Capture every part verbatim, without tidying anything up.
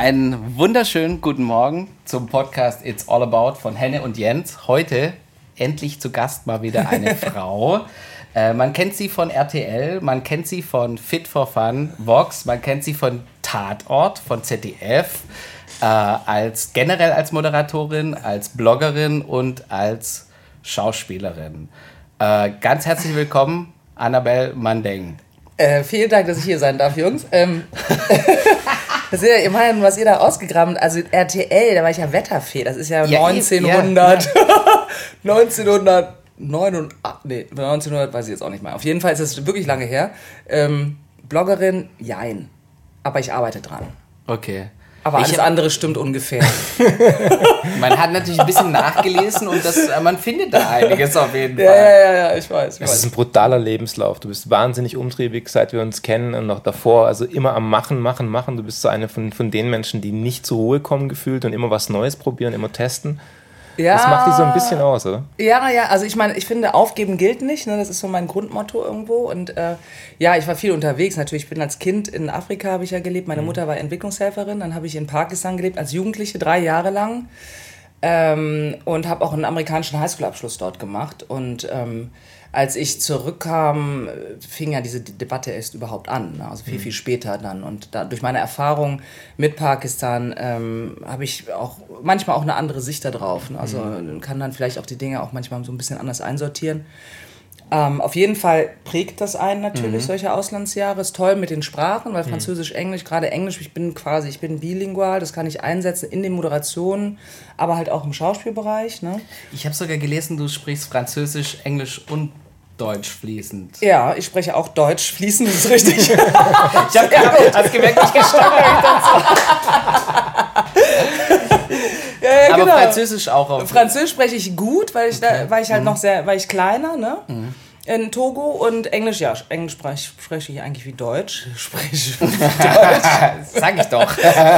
Einen wunderschönen guten Morgen zum Podcast It's All About von Henne und Jens. Heute endlich zu Gast mal wieder eine Frau. Äh, man kennt sie von R T L, man kennt sie von Fit for Fun, Vox, man kennt sie von Tatort, von Z D F, äh, als generell als Moderatorin, als Bloggerin und als Schauspielerin. Äh, ganz herzlich willkommen, Annabelle Mandeng. Äh, vielen Dank, dass ich hier sein darf, Jungs. Ähm, das ist ja immerhin, was ihr da ausgegraben. Also R T L, da war ich ja Wetterfee. Das ist ja, ja neunzehnhundert. Ja, ja. neunzehnhundertneunundachtzig. Nee, neunzehnhundert weiß ich jetzt auch nicht mehr. Auf jeden Fall ist es wirklich lange her. Ähm, Bloggerin, jein. Aber ich arbeite dran. Okay. Aber alles ich, andere stimmt ungefähr. Man hat natürlich ein bisschen nachgelesen und das, man findet da einiges auf jeden Fall. Ja, ja, ja, ich weiß. Ich das weiß. ist ein brutaler Lebenslauf. Du bist wahnsinnig umtriebig, seit wir uns kennen und noch davor. Also immer am Machen, Machen, Machen. Du bist so eine von, von den Menschen, die nicht zur Ruhe kommen gefühlt und immer was Neues probieren, immer testen. Ja, das macht dich so ein bisschen aus, oder? Ja, ja, also ich meine, ich finde, aufgeben gilt nicht, ne? Das ist so mein Grundmotto irgendwo und äh, ja, ich war viel unterwegs, natürlich, ich bin als Kind in Afrika, habe ich ja gelebt, meine mhm. Mutter war Entwicklungshelferin, dann habe ich in Pakistan gelebt, als Jugendliche, drei Jahre lang ähm, und habe auch einen amerikanischen Highschool-Abschluss dort gemacht und ähm, als ich zurückkam, fing ja diese Debatte erst überhaupt an, ne? Also viel, viel später dann. Und da, durch meine Erfahrung mit Pakistan ähm, habe ich auch manchmal auch eine andere Sicht da drauf. Ne? Also mhm. kann dann vielleicht auch die Dinge auch manchmal so ein bisschen anders einsortieren. Ähm, auf jeden Fall prägt das einen natürlich, mhm. solche Auslandsjahre. Ist toll mit den Sprachen, weil Französisch, mhm. Englisch, gerade Englisch, ich bin quasi, ich bin bilingual, das kann ich einsetzen in den Moderationen, aber halt auch im Schauspielbereich. Ne? Ich habe sogar gelesen, du sprichst Französisch, Englisch und Deutsch fließend. Ja, ich spreche auch Deutsch fließend, das ist richtig. Ich habe ja, gemerkt, ich gestanden. Ja, ja, aber genau. Französisch auch. Auf Französisch spreche ich gut, weil ich da, weil ich halt mhm. noch sehr, weil ich kleiner, ne? Mhm. In Togo und Englisch, ja, Englisch spreche, spreche ich eigentlich wie Deutsch. Spreche ich wie Deutsch. Sag ich doch.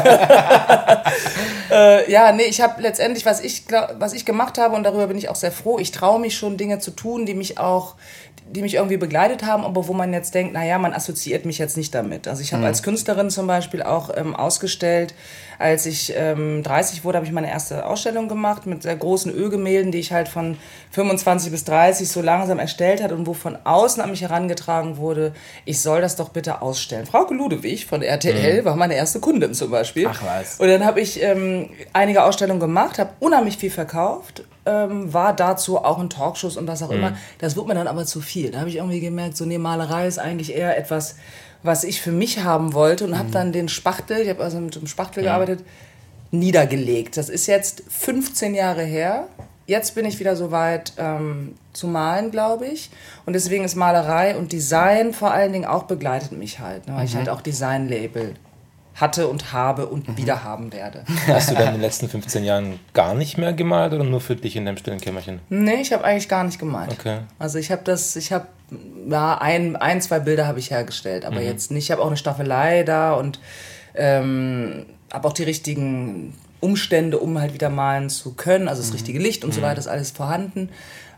äh, ja, nee, ich habe letztendlich, was ich, was ich gemacht habe und darüber bin ich auch sehr froh, ich traue mich schon Dinge zu tun, die mich auch, die mich irgendwie begleitet haben, aber wo man jetzt denkt, naja, man assoziiert mich jetzt nicht damit. Also ich habe mhm. als Künstlerin zum Beispiel auch ähm, ausgestellt, als ich ähm, dreißig wurde, habe ich meine erste Ausstellung gemacht mit sehr großen Ölgemälden, die ich halt von fünfundzwanzig bis dreißig so langsam erstellt hatte und wo von außen an mich herangetragen wurde, ich soll das doch bitte ausstellen. Frauke Ludewig von R T L mhm. war meine erste Kundin zum Beispiel. Ach was. Und dann habe ich ähm, einige Ausstellungen gemacht, habe unheimlich viel verkauft, ähm, war dazu auch in Talkshows und was auch mhm. immer. Das wurde mir dann aber zu viel. Da habe ich irgendwie gemerkt, so nee, Malerei ist eigentlich eher etwas, was ich für mich haben wollte und mhm. habe dann den Spachtel, ich habe also mit dem Spachtel ja. gearbeitet, niedergelegt. Das ist jetzt fünfzehn Jahre her. Jetzt bin ich wieder so weit ähm, zu malen, glaube ich. Und deswegen ist Malerei und Design vor allen Dingen auch begleitet mich halt. Ne? Weil mhm. ich halt auch Design-Label hatte und habe und mhm. wieder haben werde. Hast du dann in den letzten fünfzehn Jahren gar nicht mehr gemalt oder nur für dich in deinem stillen Kämmerchen? Nee, ich habe eigentlich gar nicht gemalt. Okay. Also ich habe das, ich habe, ja, ein, ein, zwei Bilder habe ich hergestellt, aber mhm. jetzt nicht. Ich habe auch eine Staffelei da und ähm, habe auch die richtigen Umstände, um halt wieder malen zu können. Also das mhm. richtige Licht und mhm. so weiter ist alles vorhanden.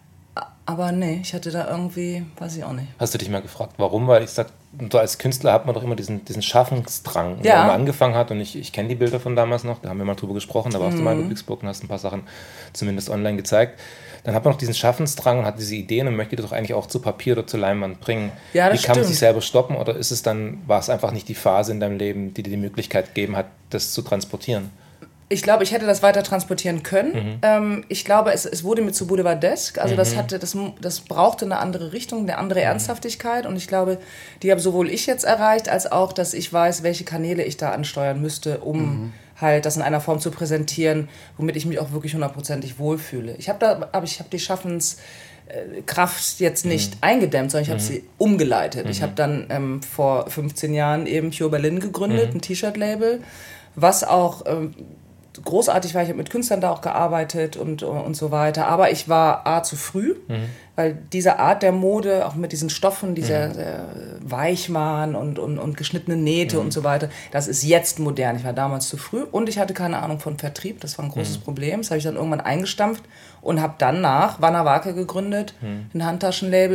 Aber nee, ich hatte da irgendwie, weiß ich auch nicht. Hast du dich mal gefragt, warum? Weil ich sag, so als Künstler hat man doch immer diesen, diesen Schaffensdrang, ja. wenn man angefangen hat. Und ich, ich kenne die Bilder von damals noch, da haben wir mal drüber gesprochen, da warst mhm. du mal in Ludwigsburg und hast ein paar Sachen zumindest online gezeigt. Dann hat man noch diesen Schaffensdrang und hat diese Ideen und möchte die doch eigentlich auch zu Papier oder zu Leinwand bringen. Ja, das Wie kann stimmt. man sich selber stoppen oder ist es dann, war es einfach nicht die Phase in deinem Leben, die dir die Möglichkeit gegeben hat, das zu transportieren? Ich glaube, ich hätte das weiter transportieren können. Mhm. Ähm, ich glaube, es, es wurde mir zu boulevardesk. Also mhm. das, hatte, das, das brauchte eine andere Richtung, eine andere Ernsthaftigkeit. Und ich glaube, die habe sowohl ich jetzt erreicht, als auch, dass ich weiß, welche Kanäle ich da ansteuern müsste, um mhm. halt das in einer Form zu präsentieren, womit ich mich auch wirklich hundertprozentig wohlfühle. Ich habe da, aber ich habe die Schaffenskraft jetzt nicht mhm. eingedämmt, sondern ich habe mhm. sie umgeleitet. Mhm. Ich habe dann ähm, vor fünfzehn Jahren eben Pure Berlin gegründet, mhm. ein T-Shirt-Label, was auch ähm, großartig war. Ich habe mit Künstlern da auch gearbeitet und, und so weiter. Aber ich war A, zu früh, mhm. weil diese Art der Mode, auch mit diesen Stoffen, dieser mhm. Weichmachen und, und, und geschnittene Nähte mhm. und so weiter, das ist jetzt modern. Ich war damals zu früh und ich hatte keine Ahnung von Vertrieb. Das war ein großes mhm. Problem. Das habe ich dann irgendwann eingestampft und habe dann nach Wanner Wake gegründet, mhm. ein Handtaschenlabel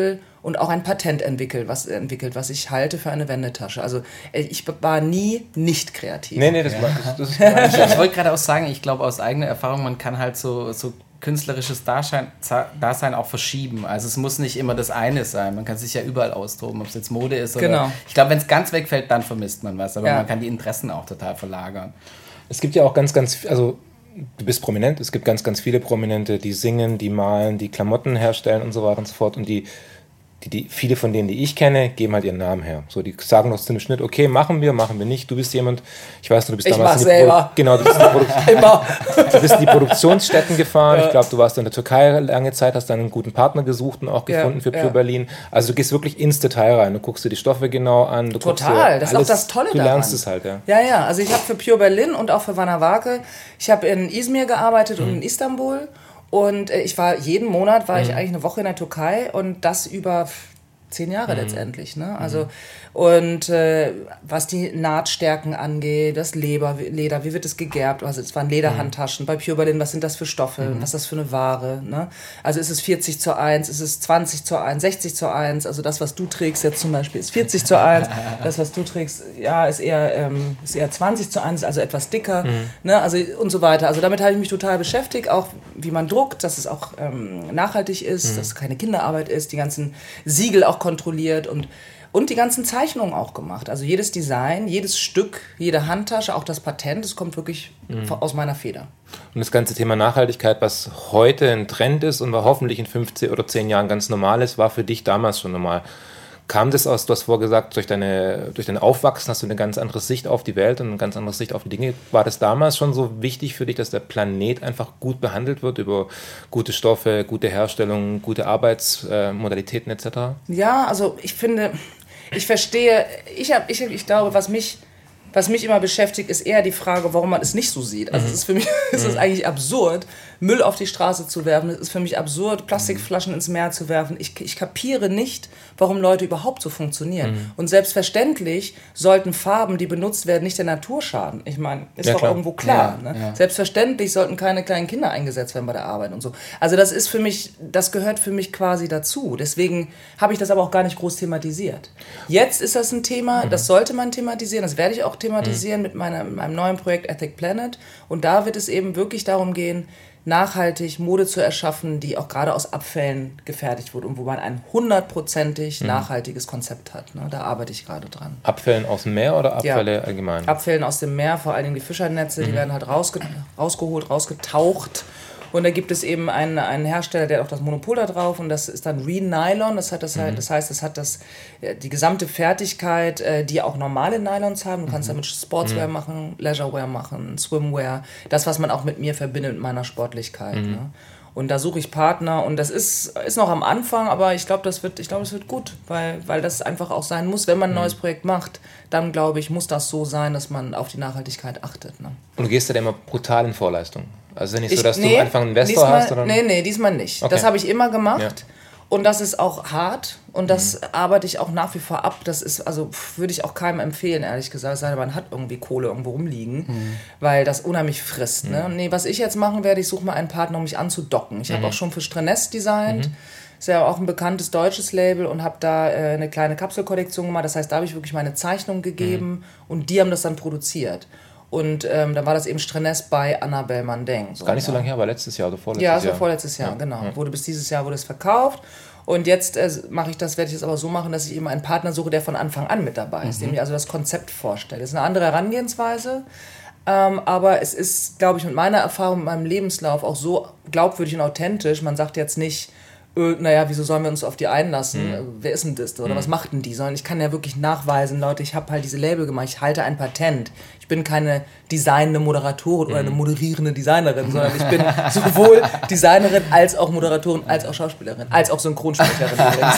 und auch ein Patent entwickelt, was, entwickelt, was ich halte für eine Wendetasche. Also ich war nie nicht kreativ. Nee, nee, das, ja. war, das, das ist gar nicht. Ich wollte gerade auch sagen, ich glaube aus eigener Erfahrung, man kann halt so, so künstlerisches Dasein, Dasein auch verschieben. Also es muss nicht immer das eine sein. Man kann sich ja überall austoben, ob es jetzt Mode ist oder... Genau. Ich glaube, wenn es ganz wegfällt, dann vermisst man was. Aber ja. man kann die Interessen auch total verlagern. Es gibt ja auch ganz, ganz... Also du bist prominent. Es gibt ganz, ganz viele Prominente, die singen, die malen, die Klamotten herstellen und so weiter und so fort. Und die... Die, die, viele von denen, die ich kenne, geben halt ihren Namen her. So, die sagen noch zum Schnitt, okay, machen wir, machen wir nicht. Du bist jemand, ich weiß nicht, du bist ich damals in die, Produ- genau, du bist in die, Produ- Immer. Du bist in die Produktionsstätten gefahren. Ja. Ich glaube, du warst in der Türkei lange Zeit, hast dann einen guten Partner gesucht und auch gefunden ja, für Pure ja. Berlin. Also du gehst wirklich ins Detail rein. Du guckst dir die Stoffe genau an. Du Total, das ist auch das Tolle daran. Du lernst es halt, ja. Ja, ja, also ich habe für Pure Berlin und auch für Vanna Wake, ich habe in Izmir gearbeitet mhm. und in Istanbul. Und ich war, jeden Monat war mhm. ich eigentlich eine Woche in der Türkei und das über... Zehn Jahre mhm. letztendlich, ne? Also und äh, was die Nahtstärken angeht, das Leber, Leder, wie wird es gegerbt? Also es waren Lederhandtaschen. Mhm. Bei Pure Berlin, was sind das für Stoffe? Mhm. Was ist das für eine Ware? Ne? Also ist es vierzig zu eins, ist es zwanzig zu eins, sechzig zu eins? Also das, was du trägst jetzt zum Beispiel, ist vierzig zu eins. Das, was du trägst, ja, ist eher, ähm, ist eher zwanzig zu eins, also etwas dicker. Mhm. Ne? Also und so weiter. Also damit habe ich mich total beschäftigt, auch wie man druckt, dass es auch ähm, nachhaltig ist, mhm. dass es keine Kinderarbeit ist, die ganzen Siegel auch kontrolliert und Und die ganzen Zeichnungen auch gemacht. Also jedes Design, jedes Stück, jede Handtasche, auch das Patent, das kommt wirklich mhm. aus meiner Feder. Und das ganze Thema Nachhaltigkeit, was heute ein Trend ist und was hoffentlich in fünfzehn oder zehn Jahren ganz normal ist, war für dich damals schon normal. Kam das aus, du hast vorgesagt, durch, deine, durch dein Aufwachsen hast du eine ganz andere Sicht auf die Welt und eine ganz andere Sicht auf die Dinge. War das damals schon so wichtig für dich, dass der Planet einfach gut behandelt wird über gute Stoffe, gute Herstellung, gute Arbeitsmodalitäten et cetera? Ja, also ich finde... Ich verstehe, ich, hab, ich, ich glaube, was mich, was mich immer beschäftigt, ist eher die Frage, warum man es nicht so sieht. Also mhm. es ist für mich es ist eigentlich absurd, Müll auf die Straße zu werfen. Es ist für mich absurd, Plastikflaschen ins Meer zu werfen. Ich, ich kapiere nicht, warum Leute überhaupt so funktionieren. Mhm. Und selbstverständlich sollten Farben, die benutzt werden, nicht der Natur schaden. Ich meine, ist ja, doch klar. irgendwo klar. Ja, ne? ja. Selbstverständlich sollten keine kleinen Kinder eingesetzt werden bei der Arbeit und so. Also das ist für mich, das gehört für mich quasi dazu. Deswegen habe ich das aber auch gar nicht groß thematisiert. Jetzt ist das ein Thema, mhm. das sollte man thematisieren, das werde ich auch thematisieren mhm. mit, meiner, mit meinem neuen Projekt Ethic Planet. Und da wird es eben wirklich darum gehen, nachhaltig Mode zu erschaffen, die auch gerade aus Abfällen gefertigt wurde und wo man ein hundertprozentig mhm. nachhaltiges Konzept hat. Ne? Da arbeite ich gerade dran. Abfällen aus dem Meer oder Abfälle ja. allgemein? Abfällen aus dem Meer, vor allen Dingen die Fischernetze, mhm. die werden halt rausge- rausgeholt, rausgetaucht. Und da gibt es eben einen, einen Hersteller, der hat auch das Monopol da drauf und das ist dann Re-Nylon. Das, hat das, mhm. das heißt, es hat das, die gesamte Fertigkeit, die auch normale Nylons haben. Du kannst mhm. damit Sportswear mhm. machen, Leisurewear machen, Swimwear. Das, was man auch mit mir verbindet, mit meiner Sportlichkeit. Mhm. Ne? Und da suche ich Partner und das ist, ist noch am Anfang, aber ich glaube, das wird, ich glaube, es wird gut, weil, weil das einfach auch sein muss. Wenn man ein neues Projekt macht, dann glaube ich, muss das so sein, dass man auf die Nachhaltigkeit achtet. Ne? Und du gehst ja immer brutal in Vorleistung. Also nicht ich, so, dass nee, du einfach einen Investor diesmal, hast? Oder? Nee, nee, diesmal nicht. Okay. Das habe ich immer gemacht. Ja. Und das ist auch hart und das mhm. arbeite ich auch nach wie vor ab. Das ist, also würde ich auch keinem empfehlen, ehrlich gesagt, sei denn, man hat irgendwie Kohle irgendwo rumliegen, mhm. weil das unheimlich frisst. Mhm. Ne? Nee, was ich jetzt machen werde, ich suche mal einen Partner, um mich anzudocken. Ich mhm. habe auch schon für Strenes designt. Mhm. Ist ja auch ein bekanntes deutsches Label und habe da äh, eine kleine Kapselkollektion gemacht. Das heißt, da habe ich wirklich meine Zeichnung gegeben mhm. und die haben das dann produziert. Und ähm, dann war das eben Strenes bei Annabelle Mandeng. So, Gar nicht so lange her, war letztes Jahr oder vorletztes Jahr. Ja, das war Jahr. vorletztes Jahr, ja. genau. Ja. Wurde bis dieses Jahr wurde es verkauft. Und jetzt äh, mache ich das, werde ich das aber so machen, dass ich eben einen Partner suche, der von Anfang an mit dabei ist, mhm. dem ich also das Konzept vorstelle. Das ist eine andere Herangehensweise, ähm, aber es ist, glaube ich, mit meiner Erfahrung, mit meinem Lebenslauf auch so glaubwürdig und authentisch. Man sagt jetzt nicht, äh, naja, wieso sollen wir uns auf die einlassen? Mhm. Wer ist denn das? Oder mhm. was macht denn die? Sondern ich kann ja wirklich nachweisen, Leute, ich habe halt diese Label gemacht, ich halte ein Patent. Ich bin keine designende Moderatorin mhm. oder eine moderierende Designerin, sondern ich bin sowohl Designerin als auch Moderatorin, als auch Schauspielerin, als auch Synchronsprecherin übrigens.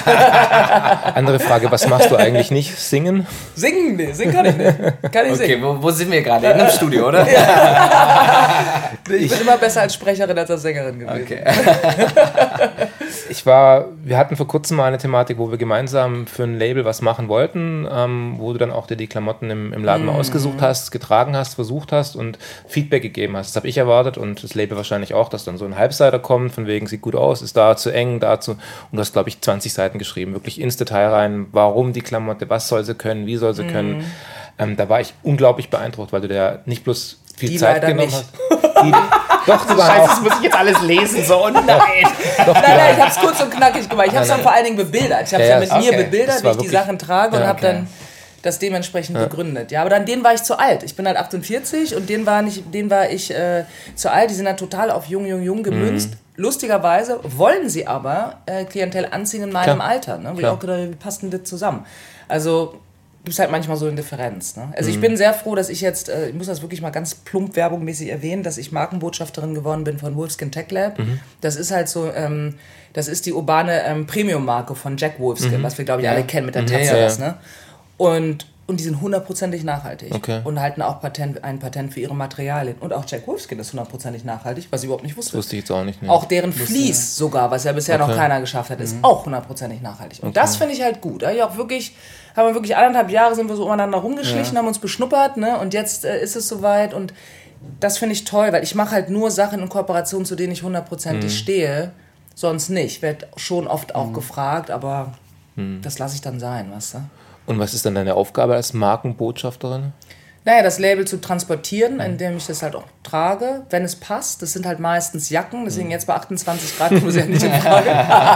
Andere Frage, was machst du eigentlich nicht? Singen? Singen? Nee, singen kann ich nicht. Kann ich okay, singen. Wo, wo sind wir gerade? In einem Studio, oder? Ja. Ich bin immer besser als Sprecherin als als Sängerin gewesen. Okay. ich war, wir hatten vor kurzem mal eine Thematik, wo wir gemeinsam für ein Label was machen wollten, ähm, wo du dann auch dir die Klamotten im, im Laden mm. mal ausgesucht hast, getragen hast, versucht hast und Feedback gegeben hast. Das habe ich erwartet und das Label wahrscheinlich auch, dass dann so ein Halbseiter kommt, von wegen sieht gut aus, ist da zu eng, da zu, und du hast, glaube ich, zwanzig Seiten geschrieben, wirklich ins Detail rein, warum die Klamotte, was soll sie können, wie soll sie mm. können. Ähm, da war ich unglaublich beeindruckt, weil du da nicht bloß viel die Zeit genommen nicht. hast. Die, doch, die waren Scheiße, auch. das muss ich jetzt alles lesen, so und nein. Doch, Nein, nein, ich habe es kurz und knackig gemacht. Ich habe es dann vor allen Dingen bebildert. Ich habe es Ja, ja, mit ja, mir okay. bebildert, wie ich die Sachen trage und ja, habe okay. dann das dementsprechend ja. begründet. Ja, aber dann den war ich zu alt. Ich bin halt achtundvierzig und den war, nicht, den war ich äh, zu alt. Die sind halt total auf jung, jung, jung gemünzt. Mhm. Lustigerweise wollen sie aber äh, Klientel anziehen in meinem Klar. Alter. Ne? Wo ich auch gedacht, wie passt denn das zusammen? Also gibt es halt manchmal so eine Differenz. Ne? Also mhm. ich bin sehr froh, dass ich jetzt, äh, ich muss das wirklich mal ganz plump werbungmäßig erwähnen, dass ich Markenbotschafterin geworden bin von Wolfskin Tech Lab. Mhm. Das ist halt so, ähm, das ist die urbane ähm, Premium-Marke von Jack Wolfskin, mhm. was wir, glaube ich, ja. alle kennen mit der mhm. Tatze. Ja, ja. Ne? Und, und die sind hundertprozentig nachhaltig okay. und halten auch Patent, ein Patent für ihre Materialien. Und auch Jack Wolfskin ist hundertprozentig nachhaltig, was ich überhaupt nicht wusste. Das wusste ich jetzt auch nicht. Ne? Auch deren Vlies sogar, was ja bisher okay. noch keiner geschafft hat, ist mhm. auch hundertprozentig nachhaltig. Und okay. das finde ich halt gut. Da ich auch wirklich, haben wir wirklich anderthalb Jahre sind wir so umeinander rumgeschlichen, ja. haben uns beschnuppert, ne? Und jetzt äh, ist es soweit und das finde ich toll, weil ich mache halt nur Sachen in Kooperation, zu denen ich hundertprozentig mhm. stehe, sonst nicht. Werd schon oft auch mhm. gefragt, aber mhm. das lasse ich dann sein, weißt du? Und was ist dann deine Aufgabe als Markenbotschafterin? Naja, das Label zu transportieren, indem ich das halt auch trage, wenn es passt. Das sind halt meistens Jacken, deswegen jetzt bei achtundzwanzig Grad kommen sie ja nicht in Frage.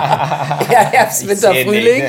Ja, Herbst, Winter, Frühling.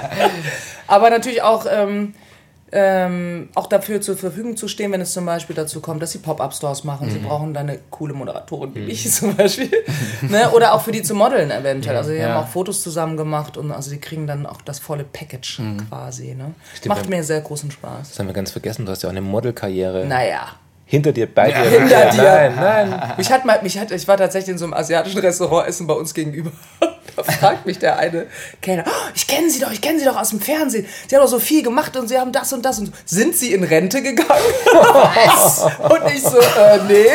Aber natürlich auch, ähm, ähm, auch dafür zur Verfügung zu stehen, wenn es zum Beispiel dazu kommt, dass sie Pop-Up-Stores machen. Mhm. Sie brauchen da eine coole Moderatorin wie mhm. ich zum Beispiel. Ne? Oder auch für die zu modeln eventuell. Also die ja. haben auch Fotos zusammen gemacht und also die kriegen dann auch das volle Package mhm. quasi. Ne? Macht mir sehr großen Spaß. Das haben wir ganz vergessen, du hast ja auch eine Modelkarriere. Naja. Hinter dir, bei dir. Ja, hinter dir. Nein, nein. Mich hat mal, mich hat, ich war tatsächlich in so einem asiatischen Restaurant essen bei uns gegenüber. Da fragt mich der eine Kellner, oh, ich kenne Sie doch, ich kenne Sie doch aus dem Fernsehen. Sie haben doch so viel gemacht und Sie haben das und das. Und so. Sind Sie in Rente gegangen? Was? Und ich so, äh, nee.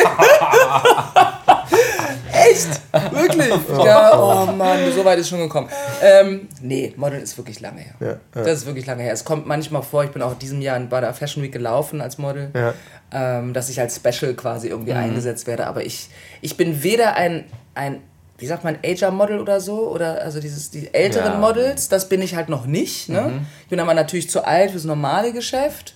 Echt? Wirklich? Ja, oh Mann, so weit ist schon gekommen. Ähm, nee, Model ist wirklich lange her. Ja, ja. Das ist wirklich lange her. Es kommt manchmal vor, ich bin auch in diesem Jahr bei der Fashion Week gelaufen als Model, ja. ähm, dass ich als Special quasi irgendwie mhm. eingesetzt werde. Aber ich, ich bin weder ein, ein wie sagt man, Ager-Model oder so, oder also dieses, die älteren ja. Models, das bin ich halt noch nicht. Ne? Mhm. Ich bin aber natürlich zu alt fürs normale Geschäft.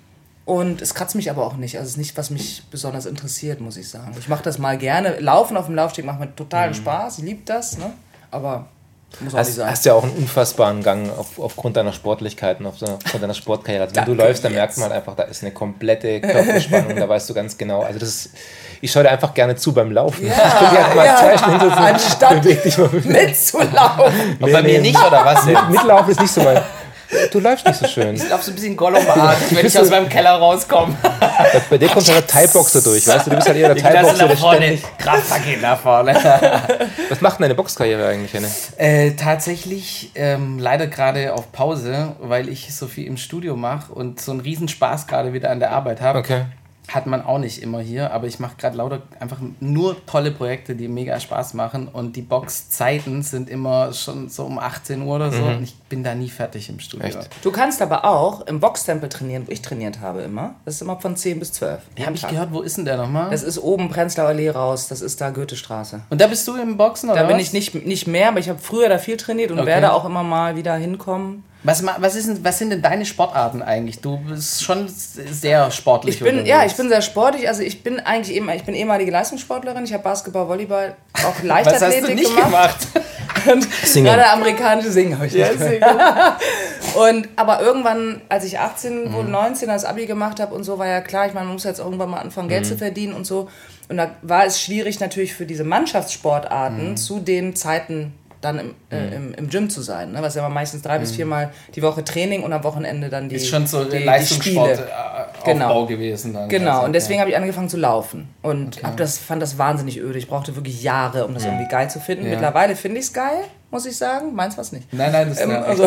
Und es kratzt mich aber auch nicht. Also es ist nicht, was mich besonders interessiert, muss ich sagen. Ich mache das mal gerne. Laufen auf dem Laufsteg macht mir totalen mhm. Spaß. Ich liebe das, ne? Aber muss auch hast, nicht sein. Hast ja auch einen unfassbaren Gang auf, aufgrund deiner Sportlichkeit und aufgrund deiner Sportkarriere. Also wenn du läufst, dann merkt man halt einfach, da ist eine komplette Körperspannung. Da weißt du ganz genau. Also das ist, ich schaue dir einfach gerne zu beim Laufen. Ja, ich will halt mal ja. zwei Stunden sitzen, anstatt beweg dich mal mit. mitzulaufen. Nee, bei nee, mir nicht, oder was? Mit, mitlaufen ist nicht so mein... Du läufst nicht so schön. Ich laufe so ein bisschen Gollum-artig, wenn ich aus meinem Keller rauskomme. Bei dir kommt ja der Thai-Boxer durch, weißt du? Du bist halt eher der Thai-Boxer, der ständig... Kraftpaket nach vorne. Was macht denn deine Boxkarriere eigentlich, Henne? Äh, tatsächlich ähm, leider gerade auf Pause, weil ich so viel im Studio mache und so einen Riesenspaß gerade wieder an der Arbeit habe. Okay. Hat man auch nicht immer hier, aber ich mache gerade lauter einfach nur tolle Projekte, die mega Spaß machen und die Boxzeiten sind immer schon so um achtzehn Uhr oder so mhm. und ich bin da nie fertig im Studio. Echt? Du kannst aber auch im Boxtempel trainieren, wo ich trainiert habe immer. Das ist immer von zehn bis zwölf. Ja, habe ich gehört, wo ist denn der nochmal? Das ist oben Prenzlauer Allee raus, das ist da Goethestraße. Und da bist du im Boxen oder Da bin was? ich nicht, nicht mehr, aber ich habe früher da viel trainiert und okay. werde auch immer mal wieder hinkommen. Was, was, ist denn, was sind denn deine Sportarten eigentlich? Du bist schon sehr sportlich. Ich bin, ja, ich bin sehr sportlich. Also ich bin eigentlich eben, ich bin ehemalige Leistungssportlerin. Ich habe Basketball, Volleyball, auch Leichtathletik was hast du nicht gemacht. gemacht? Singen. Gerade amerikanische Singen habe ich ja, nicht gemacht. Und aber irgendwann, als ich achtzehn, wohl neunzehn als Abi gemacht habe und so, war ja klar, ich meine, man muss jetzt irgendwann mal anfangen, Geld mhm. zu verdienen und so. Und da war es schwierig natürlich für diese Mannschaftssportarten mhm. zu den Zeiten dann im, äh, im, im Gym zu sein, ne? Was ja meistens drei mhm. bis viermal die Woche Training und am Wochenende dann die ist schon so die, Leistungssportaufbau genau. gewesen. Dann genau, also, und deswegen ja. habe ich angefangen zu laufen und okay. hab das, fand das wahnsinnig öde. Ich brauchte wirklich Jahre, um das ja. irgendwie geil zu finden. Ja. Mittlerweile finde ich es geil, muss ich sagen. Meins war es nicht. Nein, nein, das ist ähm, ja also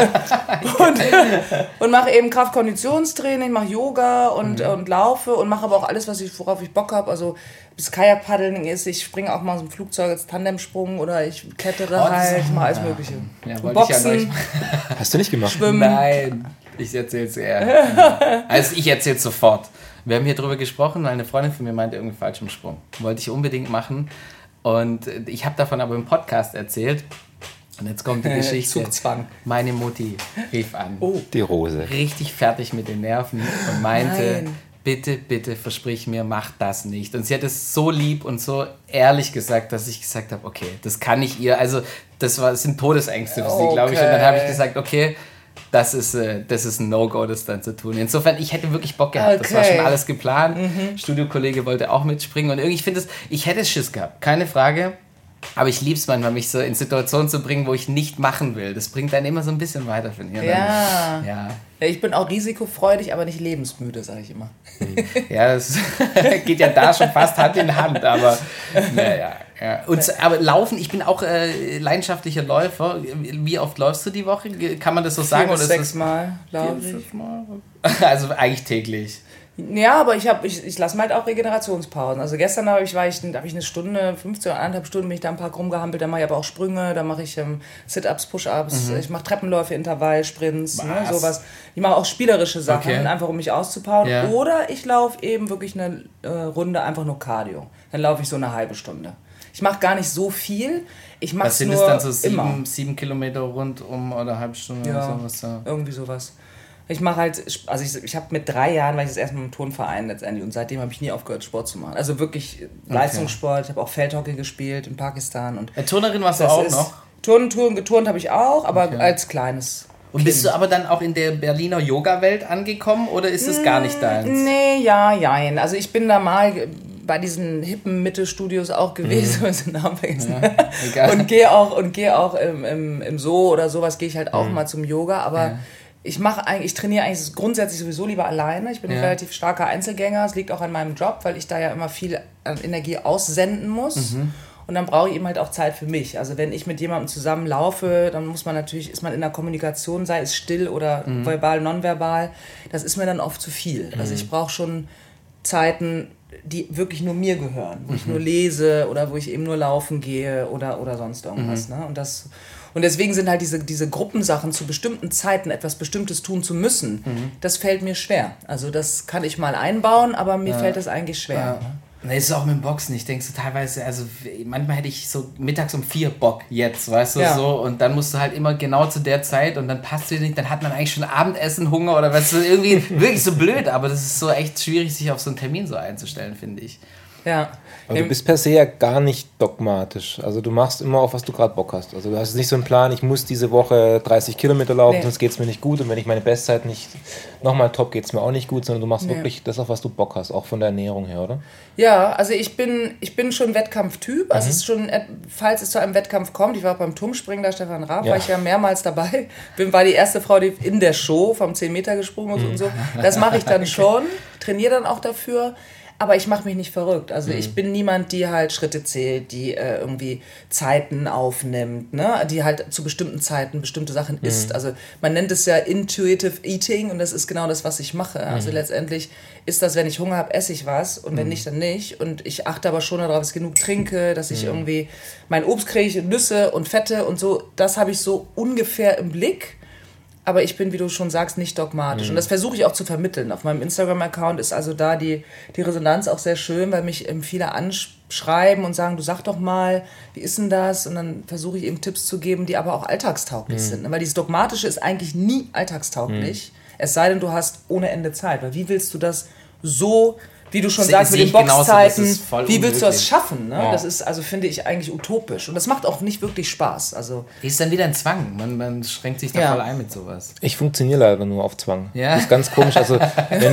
und, und mache eben Kraft-Konditionstraining, mache Yoga und, mhm. und laufe und mache aber auch alles, was ich, worauf ich Bock habe. Also bis Kajakpaddeln ist, ich springe auch mal aus dem Flugzeug als Tandemsprung oder ich klettere oh, halt, mache alles Mögliche. Ja, Boxen. Ja Hast du nicht gemacht? Schwimmen. Nein, ich erzähl's eher. Also ich erzähl's sofort. Wir haben hier drüber gesprochen, eine Freundin von mir meinte irgendwie Fallschirmsprung. Wollte ich unbedingt machen. Und ich habe davon aber im Podcast erzählt. Und jetzt kommt die Geschichte. Zugzwang. Meine Mutti rief an. Oh, die Rose. Richtig fertig mit den Nerven und meinte, Nein. bitte, bitte versprich mir, mach das nicht. Und sie hat es so lieb und so ehrlich gesagt, dass ich gesagt habe, okay, das kann ich ihr. Also das, war, das sind Todesängste für sie, okay. glaube ich. Und dann habe ich gesagt, okay, das ist, äh, das ist ein No-Go, das dann zu tun. Insofern, ich hätte wirklich Bock gehabt. Okay. Das war schon alles geplant. Mhm. Studiokollege wollte auch mitspringen. Und irgendwie, ich finde es, ich hätte Schiss gehabt, keine Frage. Aber ich liebe es manchmal, mich so in Situationen zu bringen, wo ich nicht machen will. Das bringt dann immer so ein bisschen weiter, finde ich. Ja. ja. Ja, ich bin auch risikofreudig, aber nicht lebensmüde, sage ich immer. Ja, das geht ja da schon fast Hand in Hand, aber naja. Ja. Und, aber Laufen, ich bin auch äh, leidenschaftlicher Läufer. Wie oft läufst du die Woche? Kann man das so sagen? Vier bis oder sechs Mal, glaube ich. Mal? Also eigentlich täglich. Ja, aber ich, hab, ich, ich lasse mir halt auch Regenerationspausen. Also gestern habe ich, war ich, hab ich eine Stunde, fünfzehn oder eineinhalb Stunden bin ich da ein paar rumgehampelt. Dann mache ich aber auch Sprünge, dann mache ich ähm, Sit-Ups, Push-Ups, mhm. ich mache Treppenläufe, Intervall-Sprints, ne, sowas. Ich mache auch spielerische Sachen, okay. einfach um mich auszupowern. Ja. Oder ich laufe eben wirklich eine äh, Runde, einfach nur Cardio. Dann laufe ich so eine halbe Stunde. Ich mache gar nicht so viel. Ich mache es nur immer. Was sind es dann so sieben, sieben Kilometer rundum oder eine halbe Stunde ja, oder sowas? Ja, irgendwie sowas. Ich mache halt, also ich, ich habe mit drei Jahren, war ich das erste Mal im Turnverein letztendlich und seitdem habe ich nie aufgehört, Sport zu machen. Also wirklich Leistungssport, ich habe auch Feldhockey gespielt in Pakistan. Und ja, Turnerin warst du auch noch? Turnen, Touren, geturnt habe ich auch, aber okay. als kleines Und bist kind. Du aber dann auch in der Berliner Yoga-Welt angekommen oder ist es gar nicht deins? Nee, ja, jein. Also ich bin da mal bei diesen hippen Mitte-Studios auch gewesen, mhm. Namen vergessen. Ja, und gehe auch, und geh auch im, im, im So oder sowas, gehe ich halt auch mhm. mal zum Yoga, aber ja. Ich mache eigentlich, ich trainiere eigentlich grundsätzlich sowieso lieber alleine. Ich bin ja. ein relativ starker Einzelgänger. Es liegt auch an meinem Job, weil ich da ja immer viel Energie aussenden muss. Mhm. Und dann brauche ich eben halt auch Zeit für mich. Also wenn ich mit jemandem zusammen laufe, dann muss man natürlich, ist man in der Kommunikation, sei es still oder mhm. verbal, nonverbal. Das ist mir dann oft zu viel. Mhm. Also ich brauche schon Zeiten, die wirklich nur mir gehören. Wo mhm. ich nur lese oder wo ich eben nur laufen gehe oder, oder sonst irgendwas. Mhm. Ne? Und das... Und deswegen sind halt diese, diese Gruppensachen zu bestimmten Zeiten etwas Bestimmtes tun zu müssen, mhm. das fällt mir schwer. Also das kann ich mal einbauen, aber mir ja. fällt das eigentlich schwer. Ja. Nee, ist auch mit dem Boxen. Ich denke so teilweise, also manchmal hätte ich so mittags um vier Bock jetzt, weißt du, ja. so. Und dann musst du halt immer genau zu der Zeit und dann passt es nicht, dann hat man eigentlich schon Abendessen, Hunger oder was, irgendwie wirklich so blöd. Aber das ist so echt schwierig, sich auf so einen Termin so einzustellen, finde ich. Ja. Aber du bist per se ja gar nicht dogmatisch. Also du machst immer auf, was du gerade Bock hast. Also du hast nicht so einen Plan, ich muss diese Woche dreißig Kilometer laufen, nee. sonst geht es mir nicht gut. Und wenn ich meine Bestzeit nicht nochmal top, geht es mir auch nicht gut, sondern du machst nee. wirklich das, auf was du Bock hast, auch von der Ernährung her, oder? Ja, also ich bin, ich bin schon Wettkampftyp. Also mhm. es ist schon, falls es zu einem Wettkampf kommt, ich war auch beim Turmspringen, da Stefan Raab, ja. war ich ja mehrmals dabei. Bin, war die erste Frau, die in der Show vom zehn Meter gesprungen ist mhm. und so. Das mache ich dann schon, trainiere dann auch dafür. Aber ich mache mich nicht verrückt. Also mhm. ich bin niemand, die halt Schritte zählt, die äh, irgendwie Zeiten aufnimmt, ne? Die halt zu bestimmten Zeiten bestimmte Sachen mhm. isst. Also man nennt es ja Intuitive Eating und das ist genau das, was ich mache. Mhm. Also letztendlich ist das, wenn ich Hunger habe, esse ich was und wenn mhm. nicht, dann nicht. Und ich achte aber schon darauf, dass ich genug trinke, dass ich mhm. irgendwie mein Obst kriege, Nüsse und Fette und so. Das habe ich so ungefähr im Blick. Aber ich bin, wie du schon sagst, nicht dogmatisch. Mhm. Und das versuche ich auch zu vermitteln. Auf meinem Instagram-Account ist also da die, die Resonanz auch sehr schön, weil mich ähm, viele anschreiben und sagen, du sag doch mal, wie ist denn das? Und dann versuche ich eben Tipps zu geben, die aber auch alltagstauglich mhm. sind. Weil dieses Dogmatische ist eigentlich nie alltagstauglich. Mhm. Es sei denn, du hast ohne Ende Zeit. Weil wie willst du das so... Wie du schon Se- sagst, mit den Boxzeiten, genauso, wie willst du das schaffen? Ne? Ja. Das ist, also finde ich, eigentlich utopisch. Und das macht auch nicht wirklich Spaß. Also ist dann wieder ein Zwang. Man, man schränkt sich da ja. voll ein mit sowas. Ich funktioniere leider nur auf Zwang. Ja? Das ist ganz komisch. Also, wenn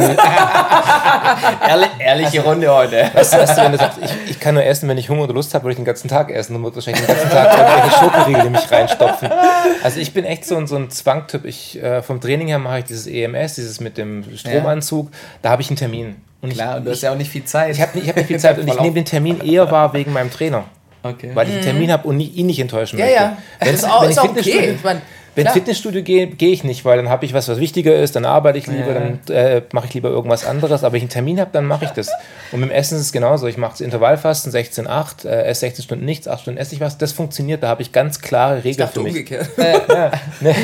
Ehrlich, ehrliche also, Runde heute. Weißt du, weißt du, wenn du sagst, ich, ich kann nur essen, wenn ich Hunger oder Lust habe, würde ich den ganzen Tag essen und würde wahrscheinlich den ganzen Tag irgendwelche Schokoriegel in mich reinstopfen. Also ich bin echt so, so ein Zwangtyp. Ich, äh, vom Training her mache ich dieses E M S, dieses mit dem Stromanzug. Ja. Da habe ich einen Termin. Und Klar, ich, und du hast ja auch nicht viel Zeit. Ich habe nicht, hab nicht viel Zeit und ich nehme den Termin eher wahr wegen meinem Trainer. Okay. Weil ich einen Termin habe und ihn nicht enttäuschen ja, möchte. Ja, ja. Ist auch, ist auch okay. Ich mein, Wenn ins Fitnessstudio gehe, gehe ich nicht, weil dann habe ich was, was wichtiger ist, dann arbeite ich lieber, ja. dann äh, mache ich lieber irgendwas anderes. Aber wenn ich einen Termin habe, dann mache ich das. Und mit dem Essen ist es genauso. Ich mache das Intervallfasten, sechzehn acht, äh, esse sechzehn Stunden nichts, acht Stunden esse ich was. Das funktioniert, da habe ich ganz klare Regeln für mich. Umgekehrt. Äh, ja, ne.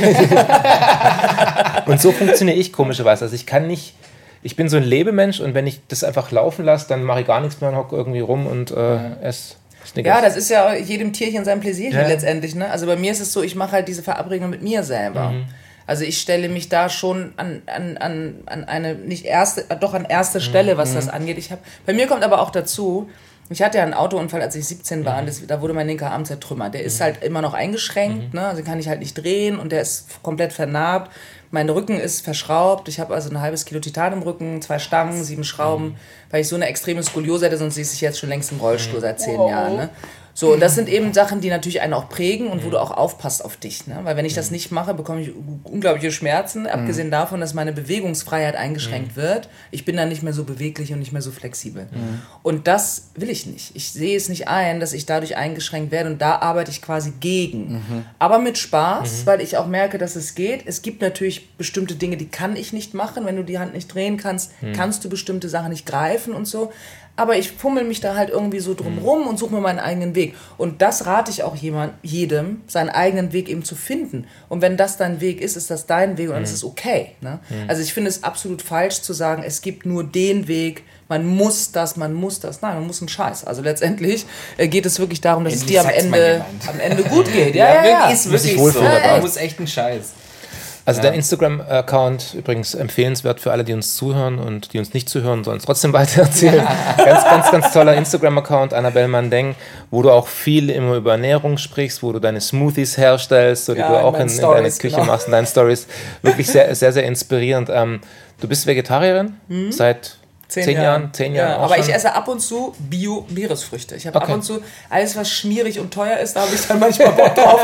Und so funktioniere ich komischerweise. Also ich kann nicht, ich bin so ein Lebemensch und wenn ich das einfach laufen lasse, dann mache ich gar nichts mehr und hocke irgendwie rum und äh, esse. Ja, das ist ja jedem Tierchen sein Pläsierchen ja. letztendlich. Ne? Also bei mir ist es so, ich mache halt diese Verabredung mit mir selber. Mhm. Also ich stelle mich da schon an, an, an, an eine, nicht erste, doch an erste mhm. Stelle, was mhm. das angeht. Ich hab, bei mir kommt aber auch dazu, ich hatte ja einen Autounfall, als ich siebzehn war, mhm. das, da wurde mein linker Arm zertrümmert. Der ist mhm. halt immer noch eingeschränkt, mhm. ne? Also kann ich halt nicht drehen und der ist komplett vernarbt. Mein Rücken ist verschraubt, ich habe also ein halbes Kilo Titan im Rücken, zwei Stangen, sieben Schrauben, mhm. weil ich so eine extreme Skoliose hätte, sonst sitze ich jetzt schon längst im Rollstuhl seit zehn wow. Jahren. Ne? So, und das sind eben Sachen, die natürlich einen auch prägen und wo du auch aufpasst auf dich. Ne? Weil wenn ich das nicht mache, bekomme ich unglaubliche Schmerzen, abgesehen mhm. davon, dass meine Bewegungsfreiheit eingeschränkt mhm. wird. Ich bin dann nicht mehr so beweglich und nicht mehr so flexibel. Mhm. Und das will ich nicht. Ich sehe es nicht ein, dass ich dadurch eingeschränkt werde und da arbeite ich quasi gegen. Mhm. Aber mit Spaß, mhm. weil ich auch merke, dass es geht. Es gibt natürlich bestimmte Dinge, die kann ich nicht machen. Wenn du die Hand nicht drehen kannst, mhm. kannst du bestimmte Sachen nicht greifen und so. Aber ich fummel mich da halt irgendwie so drum rum und suche mir meinen eigenen Weg. Und das rate ich auch jemand, jedem, seinen eigenen Weg eben zu finden. Und wenn das dein Weg ist, ist das dein Weg und dann ist es okay. Ne? Mhm. Also ich finde es absolut falsch zu sagen, es gibt nur den Weg, man muss das, man muss das. Nein, man muss einen Scheiß. Also letztendlich geht es wirklich darum, dass Endlich es dir am Ende, am Ende gut geht. Ja, ja, ja. Ist wirklich so. Man muss echt einen Scheiß. Also ja. Dein Instagram-Account, übrigens empfehlenswert für alle, die uns zuhören und die uns nicht zuhören, sollen es trotzdem weitererzählen. Ja. Ganz, ganz, ganz toller Instagram-Account, Annabelle Mandeng, wo du auch viel immer über Ernährung sprichst, wo du deine Smoothies herstellst, so, die ja, du auch in, in deiner Küche genau. machst, in deinen Stories. Wirklich sehr, sehr, sehr inspirierend. Ähm, du bist Vegetarierin mhm. seit... Zehn, zehn Jahren. Jahren, zehn Jahren. Ja, aber schon. Ich esse ab und zu Bio-Meeresfrüchte. Ich habe okay. ab und zu alles, was schmierig und teuer ist, da habe ich dann manchmal Bock drauf.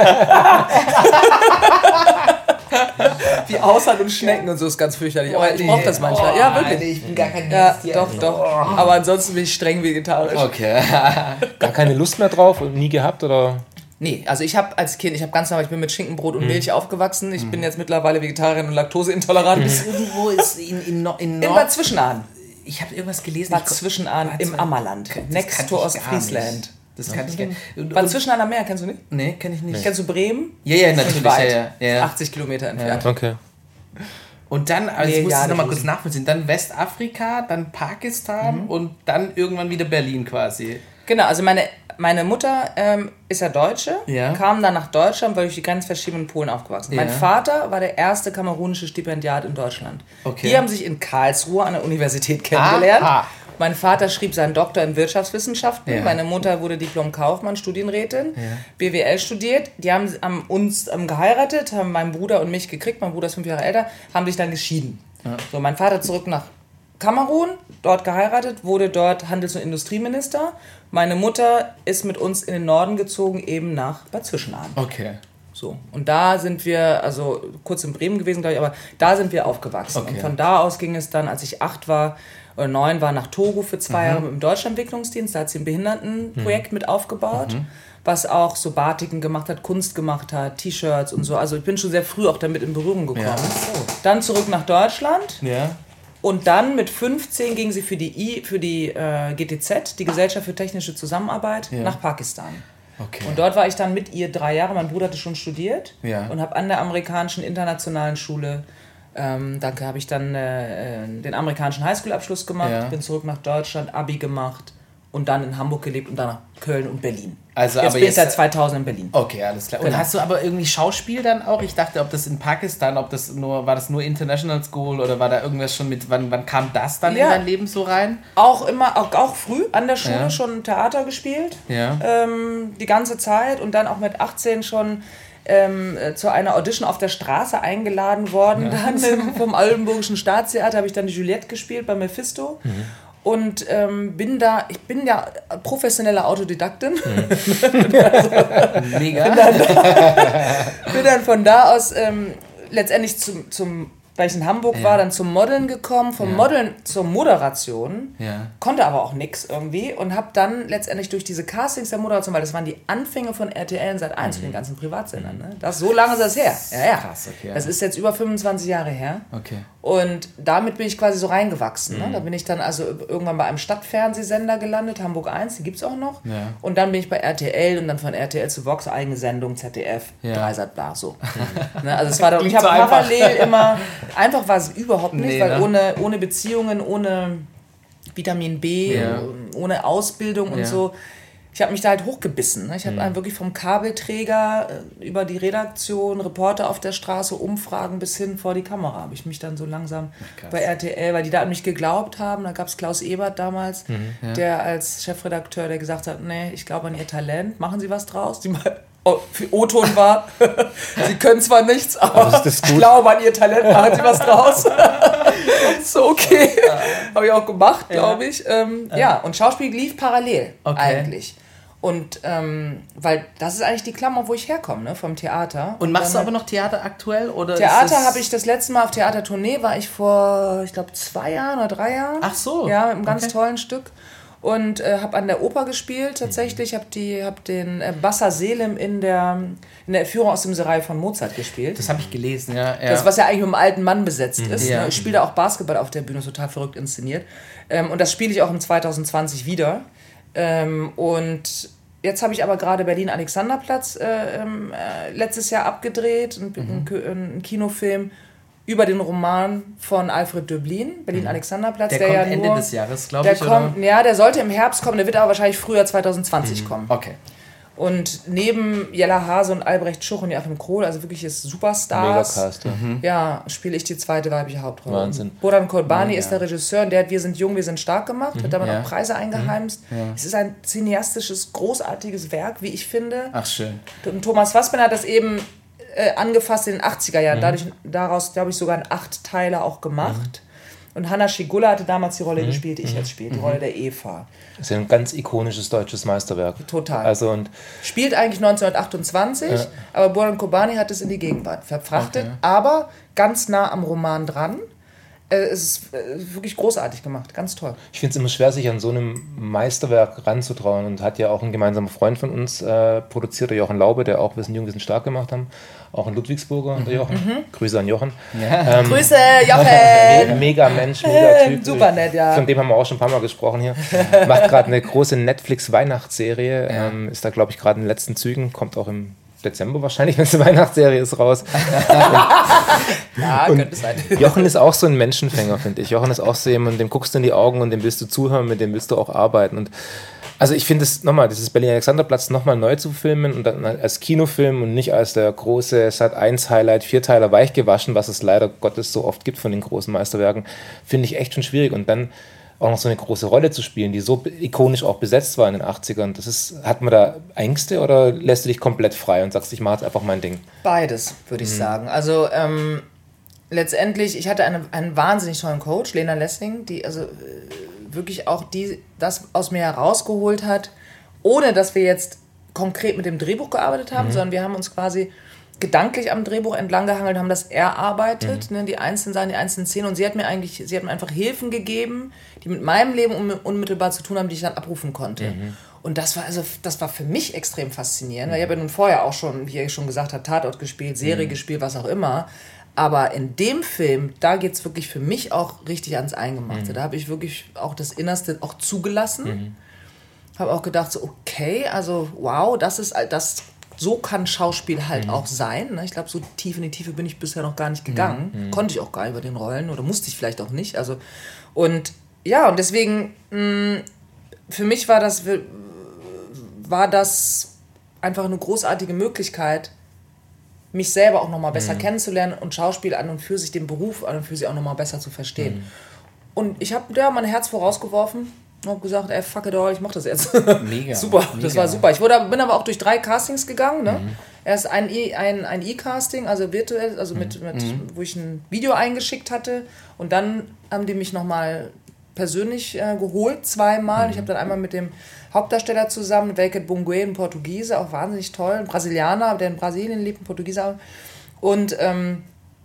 Wie Aushalt und Schnecken und so ist ganz fürchterlich. Aber ich brauche das manchmal. Oh, ja, wirklich. Nee, ich bin gar kein ja, Doch, doch. Oh. Aber ansonsten bin ich streng vegetarisch. Okay. Gar keine Lust mehr drauf und nie gehabt, oder? Nee, also ich habe als Kind, ich habe ganz normal, ich bin mit Schinkenbrot und mhm. Milch aufgewachsen. Ich mhm. bin jetzt mittlerweile Vegetarierin und Laktoseintolerant. Mhm. Irgendwo ist in, in, in, in, in Bad Zwischenahn. Ich habe irgendwas gelesen. Bad Zwischenahn im Ammerland. Next to Ostfriesland. Das kann ich gar nicht. Bad Zwischenahn am Meer, kennst du nicht? Nee, kenn ich nicht. Nee. Kennst du Bremen? Ja, ja, natürlich. Weit. Ja, ja, ja. achtzig Kilometer entfernt. Ja. Okay. Und dann, also nee, ich muss ja, das nochmal kurz nachvollziehen, dann Westafrika, dann Pakistan mhm. und dann irgendwann wieder Berlin quasi. Genau, also meine, meine Mutter ähm, ist ja Deutsche, ja. kam dann nach Deutschland, weil ich die Grenzverschiebung in Polen aufgewachsen bin. Ja. Mein Vater war der erste kamerunische Stipendiat in Deutschland. Okay. Die haben sich in Karlsruhe an der Universität kennengelernt. Aha. Mein Vater schrieb seinen Doktor in Wirtschaftswissenschaften. Ja. Meine Mutter wurde Diplom-Kaufmann, Studienrätin, ja. B W L studiert. Die haben, haben uns ähm, geheiratet, haben meinen Bruder und mich gekriegt. Mein Bruder ist fünf Jahre älter, haben sich dann geschieden. Ja. So, mein Vater zurück nach Kamerun, dort geheiratet, wurde dort Handels- und Industrieminister. Meine Mutter ist mit uns in den Norden gezogen, eben nach Bad Zwischenahn. Okay. So, und da sind wir, also kurz in Bremen gewesen, glaube ich, aber da sind wir aufgewachsen. Okay. Und von da aus ging es dann, als ich acht war, oder neun war, nach Togo für zwei mhm. Jahre mit dem Deutschlandentwicklungsdienst. Da hat sie ein Behindertenprojekt mhm. mit aufgebaut, mhm. was auch so Batiken gemacht hat, Kunst gemacht hat, T-Shirts und so. Also ich bin schon sehr früh auch damit in Berührung gekommen. Ja. So. Dann zurück nach Deutschland. Ja. Und dann mit fünfzehn ging sie für die, I, für die äh, G T Z, die Gesellschaft für technische Zusammenarbeit, ja. nach Pakistan. Okay. Und dort war ich dann mit ihr drei Jahre. Mein Bruder hatte schon studiert ja. und habe an der amerikanischen internationalen Schule Ähm, danke, habe ich dann äh, den amerikanischen Highschool-Abschluss gemacht, ja. bin zurück nach Deutschland, Abi gemacht und dann in Hamburg gelebt und dann nach Köln und Berlin. Also, jetzt aber bin jetzt ich seit zweitausend in Berlin. Okay, alles klar. Und genau. Hast du aber irgendwie Schauspiel dann auch? Ich dachte, ob das in Pakistan, ob das nur, war das nur International School oder war da irgendwas schon mit, wann, wann kam das dann ja. in dein Leben so rein? Auch immer, auch, auch früh an der Schule ja. schon Theater gespielt, ja. ähm, die ganze Zeit und dann auch mit achtzehn schon Ähm, zu einer Audition auf der Straße eingeladen worden. Ja. Dann vom Oldenburgischen Staatstheater habe ich dann die Juliette gespielt bei Mephisto. Mhm. Und ähm, bin da, ich bin ja professionelle Autodidaktin. Mhm. also, Mega. Bin dann, bin dann von da aus ähm, letztendlich zum, zum weil ich in Hamburg ja. war, dann zum Modeln gekommen, vom ja. Modeln zur Moderation, ja. konnte aber auch nichts irgendwie und habe dann letztendlich durch diese Castings der Moderation, weil das waren die Anfänge von R T L und Sat eins, mhm. den ganzen Privatsendern. Ne? Das, so lange ist das her. Ja, ja. Krass, okay, das ja. ist jetzt über fünfundzwanzig Jahre her. Okay. Und damit bin ich quasi so reingewachsen. Mhm. Ne? Da bin ich dann also irgendwann bei einem Stadtfernsehsender gelandet, Hamburg eins, die gibt es auch noch. Ja. Und dann bin ich bei R T L und dann von R T L zu Vox, eigene Sendung, Z D F, ja. Dreisat, bla, so. Ne? Also es war da, und ich habe parallel immer, einfach war es überhaupt nicht, nee, weil ne? ohne, ohne Beziehungen, ohne Vitamin B, ja. ohne Ausbildung und ja. so. Ich habe mich da halt hochgebissen. Ne? Ich habe mhm. wirklich vom Kabelträger äh, über die Redaktion, Reporter auf der Straße, Umfragen bis hin vor die Kamera. Habe ich mich dann so langsam Ach, bei R T L, weil die da an mich geglaubt haben. Da gab es Klaus Ebert damals, mhm, ja. der als Chefredakteur, der gesagt hat, nee, ich glaube an ihr Talent, machen Sie was draus. Die mal oh, für O-Ton war, Sie können zwar nichts, aber, aber ich glaube an ihr Talent, machen Sie was draus. So, okay. Habe ich auch gemacht, glaube ich. Ähm, ja. ja, und Schauspiel lief parallel okay. eigentlich. Und ähm, weil das ist eigentlich die Klammer, wo ich herkomme, ne, vom Theater. Und machst du aber noch Theater aktuell? Oder Theater habe ich das letzte Mal auf Theatertournee, war ich vor, ich glaube, zwei Jahren oder drei Jahren. Ach so. Ja, mit einem ganz okay. tollen Stück. Und äh, habe an der Oper gespielt, tatsächlich. Habe hab den äh, Bassa Selim in der, in der Führung aus dem Serail von Mozart gespielt. Das habe ich gelesen, ja, ja. Das, was ja eigentlich mit einem alten Mann besetzt mhm. ist. Ja. Ne? Ich spiele da auch Basketball auf der Bühne, total verrückt inszeniert. Ähm, und das spiele ich auch im zwanzig zwanzig wieder. Ähm, und jetzt habe ich aber gerade Berlin-Alexanderplatz äh, äh, letztes Jahr abgedreht, ein, mhm. ein, ein Kinofilm über den Roman von Alfred Döblin, Berlin-Alexanderplatz. Der, der kommt ja Ende nur, des Jahres, glaube ich, kommt, oder? Ja, der sollte im Herbst kommen, der wird aber wahrscheinlich früher zwanzig zwanzig mhm. kommen. Okay. Und neben Jella Hase und Albrecht Schuch und Joachim Krohl, also wirklich ist Superstars, Megacast, ja. Mhm. ja, spiele ich die zweite weibliche Hauptrolle. Wahnsinn. Bodan Kolbani ja. ist der Regisseur und der hat Wir sind jung, wir sind stark gemacht, mhm. hat damit ja. auch Preise eingeheimst. Mhm. Ja. Es ist ein cineastisches, großartiges Werk, wie ich finde. Ach, schön. Und Thomas Fassbender hat das eben äh, angefasst in den achtziger Jahren, mhm. dadurch, daraus, glaube ich, sogar einen Acht-Teiler auch gemacht. Mhm. Und Hanna Schigulla hatte damals die Rolle mhm. gespielt, die ich jetzt spiele, die mhm. Rolle der Eva. Das ist ja ein ganz ikonisches deutsches Meisterwerk. Total. Also und spielt eigentlich neunzehnhundertachtundzwanzig, ja. aber Bodan Kobani hat es in die Gegenwart verfrachtet, okay. aber ganz nah am Roman dran. Es ist wirklich großartig gemacht, ganz toll. Ich finde es immer schwer, sich an so einem Meisterwerk ranzutrauen, und hat ja auch ein gemeinsamer Freund von uns äh, produziert, der Jochen Laube, der auch Wir sind jung, wir sind stark gemacht haben, auch in Ludwigsburger, mhm. der Jochen. Mhm. Grüße an Jochen. Ja. Ähm, Grüße, Jochen! Mega Mensch, mega Typ. Super nett, ja. Von dem haben wir auch schon ein paar Mal gesprochen hier. Macht gerade eine große Netflix-Weihnachtsserie, ja. ähm, ist da, glaube ich, gerade in den letzten Zügen, kommt auch im Dezember wahrscheinlich, wenn es eine Weihnachtsserie ist, raus. Ja, könnte sein. Jochen ist auch so ein Menschenfänger, finde ich. Jochen ist auch so jemand, dem guckst du in die Augen und dem willst du zuhören, mit dem willst du auch arbeiten. Und also ich finde es nochmal, dieses Berlin-Alexanderplatz nochmal neu zu filmen und dann als Kinofilm und nicht als der große Sat eins Highlight, Vierteiler weichgewaschen, was es leider Gottes so oft gibt von den großen Meisterwerken, finde ich echt schon schwierig. Und dann auch noch so eine große Rolle zu spielen, die so ikonisch auch besetzt war in den achtzigern. Das ist, hat man da Ängste oder lässt du dich komplett frei und sagst, ich mache jetzt einfach mein Ding? Beides, würde ich mhm. sagen. Also ähm, letztendlich, ich hatte eine, einen wahnsinnig tollen Coach, Lena Lessing, die also äh, wirklich auch die, das aus mir herausgeholt hat, ohne dass wir jetzt konkret mit dem Drehbuch gearbeitet haben, mhm. sondern wir haben uns quasi gedanklich am Drehbuch entlang gehangelt, haben das erarbeitet, mhm. ne, die einzelnen Sachen, die einzelnen Szenen, und sie hat mir eigentlich, sie hat mir einfach Hilfen gegeben, die mit meinem Leben unmittelbar zu tun haben, die ich dann abrufen konnte. Mhm. Und das war also, das war für mich extrem faszinierend, mhm. weil ich habe ja nun vorher auch schon, wie ich schon gesagt habe, Tatort gespielt, Serie mhm. gespielt, was auch immer. Aber in dem Film, da geht es wirklich für mich auch richtig ans Eingemachte. Mhm. Da habe ich wirklich auch das Innerste auch zugelassen. Mhm. Habe auch gedacht, so okay, also wow, das ist das. So kann Schauspiel halt mhm. auch sein. Ne? Ich glaube, so tief in die Tiefe bin ich bisher noch gar nicht gegangen. Mhm. Konnte ich auch gar nicht über den Rollen oder musste ich vielleicht auch nicht. Also, und ja, und deswegen, mh, für mich war das, war das einfach eine großartige Möglichkeit, mich selber auch nochmal besser mhm. kennenzulernen und Schauspiel an und für sich, den Beruf an und für sich auch nochmal besser zu verstehen. Mhm. Und ich habe da mein Herz vorausgeworfen. Ich habe gesagt, ey, fuck it all, ich mach das jetzt. Mega. Super, mega. Das war super. Ich wurde, bin aber auch durch drei Castings gegangen. Ne? Mhm. Erst ein, e, ein, ein E-Casting, also virtuell, also mit, mit mhm. wo ich ein Video eingeschickt hatte. Und dann haben die mich nochmal persönlich äh, geholt, zweimal. Mhm. Ich habe dann einmal mit dem Hauptdarsteller zusammen, Welket Bungue, ein Portugiese, auch wahnsinnig toll, ein Brasilianer, der in Brasilien lebt, ein Portugieser. Und ähm,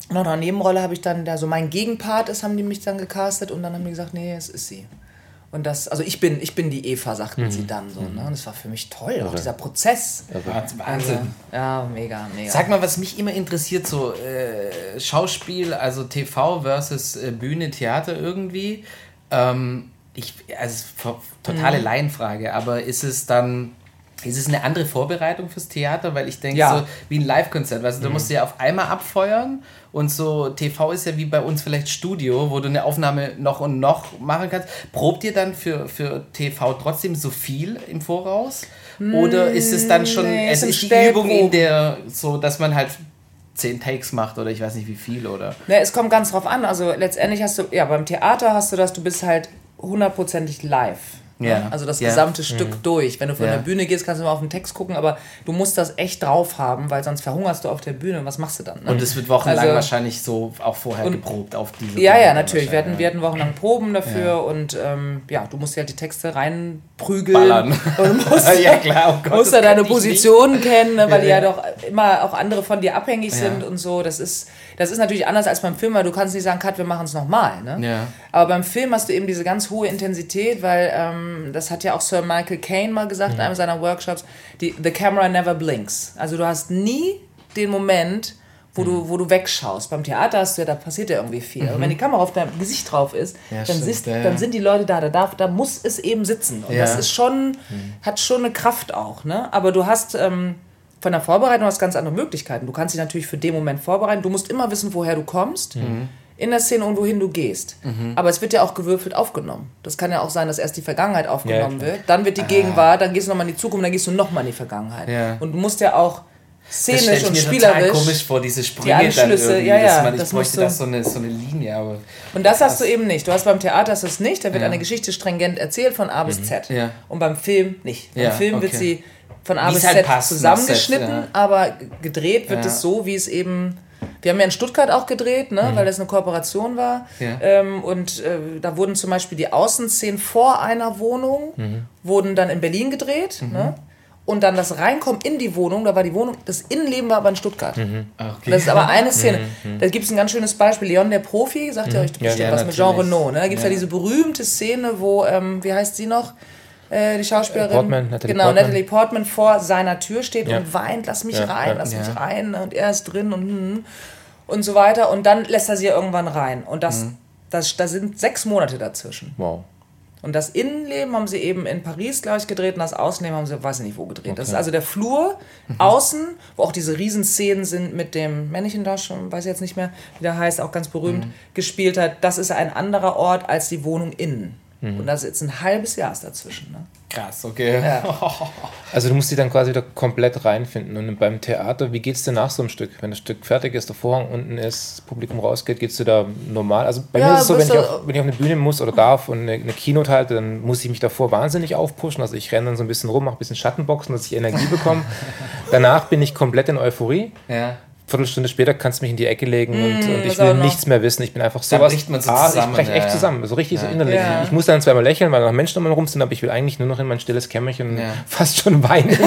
noch eine Nebenrolle habe ich dann, da so mein Gegenpart ist, haben die mich dann gecastet und dann haben die gesagt, nee, es ist sie. Und das, also ich bin, ich bin die Eva, sagten mhm. sie dann so. Ne? Und das war für mich toll, okay. auch dieser Prozess. Wahnsinn. Also, ja, mega, mega. Sag mal, was mich immer interessiert, so äh, Schauspiel, also T V versus äh, Bühne, Theater irgendwie. Ähm, ich, also totale mhm. Laienfrage, aber ist es dann... Ist es eine andere Vorbereitung fürs Theater? Weil ich denke, ja. so wie ein Live-Konzert, weißt du, mhm. da musst du ja auf einmal abfeuern und so T V ist ja wie bei uns vielleicht Studio, wo du eine Aufnahme noch und noch machen kannst. Probt ihr dann für, für T V trotzdem so viel im Voraus? Oder ist es dann schon, nee, es ist die Übung in der, so dass man halt zehn Takes macht oder ich weiß nicht wie viel, oder? Ne, es kommt ganz drauf an, also letztendlich hast du, ja, beim Theater hast du das, du bist halt hundertprozentig live. Ja. Also das ja. gesamte Stück mhm. durch. Wenn du von ja. der Bühne gehst, kannst du mal auf den Text gucken, aber du musst das echt drauf haben, weil sonst verhungerst du auf der Bühne. Was machst du dann? Ne? Und es wird wochenlang also, wahrscheinlich so auch vorher und, geprobt auf diese Ja, Proben ja, natürlich. Wir hatten, wir hatten wochenlang Proben dafür ja. und ähm, ja, du musst ja die Texte reinprügeln. Ballern. Und musst, ja, klar, oh Gott, musst ja deine Positionen kennen, ne, weil ja, die ja doch immer auch andere von dir abhängig ja. sind und so. Das ist, das ist natürlich anders als beim Film, weil du kannst nicht sagen, Cut, wir machen es nochmal. Ne? Ja. Aber beim Film hast du eben diese ganz hohe Intensität, weil ähm, das hat ja auch Sir Michael Caine mal gesagt mhm. in einem seiner Workshops, die, the camera never blinks. Also du hast nie den Moment, wo, mhm. du, wo du wegschaust. Beim Theater hast du ja, da passiert ja irgendwie viel. Mhm. Und wenn die Kamera auf deinem Gesicht drauf ist, ja, dann, siehst, ja, ja. dann sind die Leute da, da, darf, da muss es eben sitzen. Und ja. das ist schon, mhm. hat schon eine Kraft auch. Ne? Aber du hast... Ähm, von der Vorbereitung hast ganz andere Möglichkeiten. Du kannst dich natürlich für den Moment vorbereiten. Du musst immer wissen, woher du kommst, mhm. in der Szene und wohin du gehst. Mhm. Aber es wird ja auch gewürfelt aufgenommen. Das kann ja auch sein, dass erst die Vergangenheit aufgenommen ja, wird. Dann wird die ah. Gegenwart, dann gehst du nochmal in die Zukunft, dann gehst du nochmal in die Vergangenheit. Ja. Und du musst ja auch szenisch das und mir spielerisch... total komisch vor, diese Sprünge die Anschlüsse, dann ja, ja, dass man, ich das bräuchte das so eine, so eine Linie. Aber und das hast du eben nicht. Du hast beim Theater hast das nicht. Da wird ja. eine Geschichte stringent erzählt von A bis mhm. Z. Ja. Und beim Film nicht. Beim ja, Film okay. wird sie... von A bis halt Z passt, zusammengeschnitten, Set, ja. aber gedreht wird ja. es so, wie es eben... Wir haben ja in Stuttgart auch gedreht, ne, mhm. weil das eine Kooperation war. Ja. Ähm, und äh, da wurden zum Beispiel die Außenszenen vor einer Wohnung, mhm. wurden dann in Berlin gedreht. Mhm. Ne? Und dann das Reinkommen in die Wohnung, da war die Wohnung, das Innenleben war aber in Stuttgart. Mhm. Okay. Das ist aber eine Szene. Mhm. Da gibt es ein ganz schönes Beispiel. Leon der Profi, sagt mhm. ihr euch bestimmt ja, was mit Jean Reno. Ne? Da gibt es ja. ja diese berühmte Szene, wo, ähm, wie heißt sie noch? Die Schauspielerin, Portman, Natalie genau, Portman. Natalie Portman vor seiner Tür steht ja. und weint, lass mich ja, rein, ja, lass ja. mich rein und er ist drin und und so weiter und dann lässt er sie ja irgendwann rein und das, mhm. das, da sind sechs Monate dazwischen. Wow. Und das Innenleben haben sie eben in Paris, glaube ich, gedreht und das Außenleben haben sie, weiß ich nicht wo gedreht. Okay. Das ist also der Flur mhm. außen, wo auch diese Riesenszenen sind mit dem Männchen da schon, weiß ich jetzt nicht mehr, wie der heißt, auch ganz berühmt, mhm. gespielt hat. Das ist ein anderer Ort als die Wohnung innen. Mhm. Und da ist jetzt ein halbes Jahr dazwischen. Ne? Krass, okay. Ja. Also du musst dich dann quasi wieder komplett reinfinden. Und beim Theater, wie geht es dir nach so einem Stück? Wenn das Stück fertig ist, der Vorhang unten ist, das Publikum rausgeht, geht's dir da normal? Also bei ja, mir ist es so, wenn ich, auf, wenn ich auf eine Bühne muss oder darf und eine, eine Keynote halte, dann muss ich mich davor wahnsinnig aufpushen. Also ich renne dann so ein bisschen rum, mache ein bisschen Schattenboxen, dass ich Energie bekomme. Danach bin ich komplett in Euphorie. Ja. Viertelstunde später kannst du mich in die Ecke legen und, mm, und ich will nichts mehr wissen. Ich bin einfach sowas. Da bricht man so ah, zusammen. Ich breche echt ja, zusammen, so richtig ja. so innerlich. Ja. Ich muss dann zweimal lächeln, weil noch Menschen um mich rum sind, aber ich will eigentlich nur noch in mein stilles Kämmerchen ja. fast schon weinen. ich bin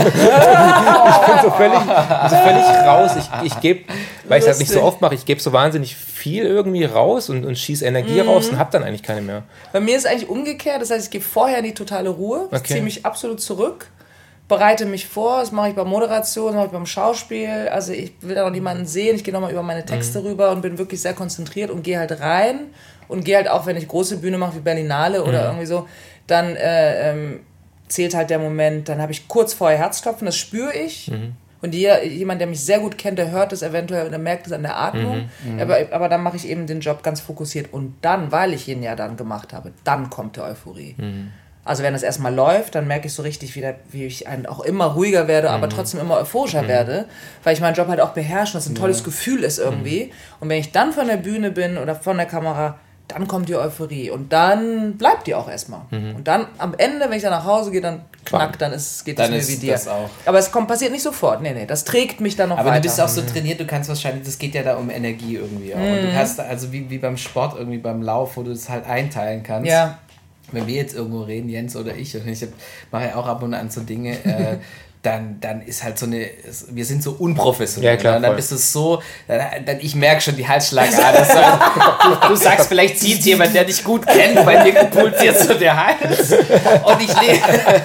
so völlig, so völlig raus. Ich, ich gebe, weil ich es halt nicht so oft mache, ich gebe so wahnsinnig viel irgendwie raus und, und schieße Energie mm. raus und habe dann eigentlich keine mehr. Bei mir ist es eigentlich umgekehrt. Das heißt, ich gebe vorher in die totale Ruhe, ich okay. ziehe mich absolut zurück. Bereite mich vor, das mache ich bei Moderation, das mache ich beim Schauspiel, also ich will da noch niemanden sehen, ich gehe nochmal über meine Texte mhm. rüber und bin wirklich sehr konzentriert und gehe halt rein und gehe halt auch, wenn ich große Bühne mache wie Berlinale oder mhm. irgendwie so, dann äh, ähm, zählt halt der Moment, dann habe ich kurz vorher Herzklopfen, das spüre ich mhm. und die, jemand, der mich sehr gut kennt, der hört es eventuell, der merkt es an der Atmung, mhm. Mhm. Aber, aber dann mache ich eben den Job ganz fokussiert und dann, weil ich ihn ja dann gemacht habe, dann kommt die Euphorie. Mhm. Also wenn das erstmal läuft, dann merke ich so richtig wieder, wie ich auch immer ruhiger werde, mhm. aber trotzdem immer euphorischer mhm. werde, weil ich meinen Job halt auch beherrsche und das ein tolles ja. Gefühl ist irgendwie. Mhm. Und wenn ich dann von der Bühne bin oder von der Kamera, dann kommt die Euphorie und dann bleibt die auch erstmal. Mhm. Und dann am Ende, wenn ich dann nach Hause gehe, dann knackt, dann ist, geht es mir wie dir. Das auch. Aber es kommt, passiert nicht sofort, nee, nee, das trägt mich dann noch aber weiter. Aber du bist auch so trainiert, du kannst wahrscheinlich, das geht ja da um Energie irgendwie auch. Mhm. Und du hast also wie, wie beim Sport irgendwie beim Lauf, wo du es halt einteilen kannst. Ja. Wenn wir jetzt irgendwo reden, Jens oder ich, und ich mache ja auch ab und an so Dinge, äh, dann, dann ist halt so eine, wir sind so unprofessionell. Ja, klar, und dann voll. ist es so, dann, dann, ich merke schon die Halsschlagader. So, du, du sagst, vielleicht zieht jemand, der dich gut kennt, bei dir pulsiert so der Hals. Und ich lege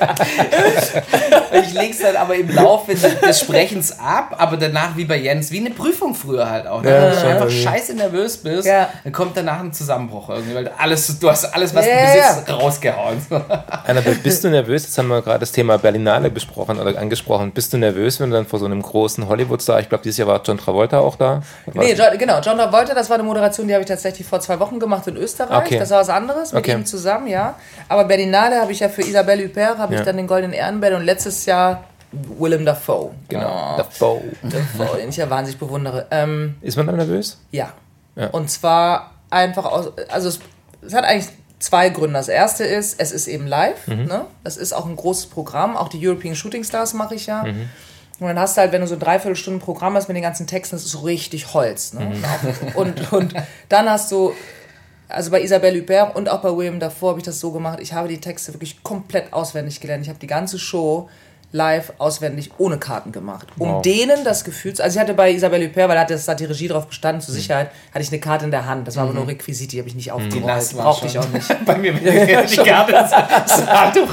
ich leg's dann aber im Laufe des Sprechens ab, aber danach wie bei Jens, wie eine Prüfung früher halt auch. Ne? Ja, Wenn du schon einfach irgendwie. scheiße nervös bist, Ja. dann kommt danach ein Zusammenbruch irgendwie, weil du alles, du hast alles, was Ja, du besitzt, ja. rausgehauen. Annabelle, bist du nervös? Jetzt haben wir gerade das Thema Berlinale besprochen oder angesprochen. Bist du nervös, wenn du dann vor so einem großen Hollywood-Star, ich glaube, dieses Jahr war John Travolta auch da? Nee, John, genau, John Travolta, das war eine Moderation, die habe ich tatsächlich vor zwei Wochen gemacht in Österreich. Okay. Das war was anderes, mit Okay. ihm zusammen, ja. Aber Berlinale habe ich ja für Isabelle Huppert, habe Ja. ich dann den Goldenen Ehrenbell und letztes Jahr Willem Dafoe. Genau, Oh, Dafoe. Dafoe, den ich ja wahnsinnig bewundere. Ähm, Ist man dann nervös? ja. Ja. Und zwar einfach aus, also es, es hat eigentlich zwei Gründe. Das erste ist, es ist eben live, Mhm. ne? Das ist auch ein großes Programm, auch die European Shooting Stars mache ich ja. Mhm. Und dann hast du halt, wenn du so ein Dreiviertelstunden Programm hast mit den ganzen Texten, das ist so richtig Holz. Ne? Mhm. Und, und dann hast du, also bei Isabelle Huppert und auch bei Willem Dafoe habe ich das so gemacht, ich habe die Texte wirklich komplett auswendig gelernt. Ich habe die ganze Show live auswendig ohne Karten gemacht. Um Wow. denen das Gefühl zu... Also ich hatte bei Isabelle Huppert, weil da hat, das, hat die Regie drauf bestanden, zur Sicherheit, hatte ich eine Karte in der Hand. Das war aber nur Requisit, die habe ich nicht aufgerollt. nass war Brauchte ich schon. auch nicht. Bei mir mit der die Karte das Handtuch.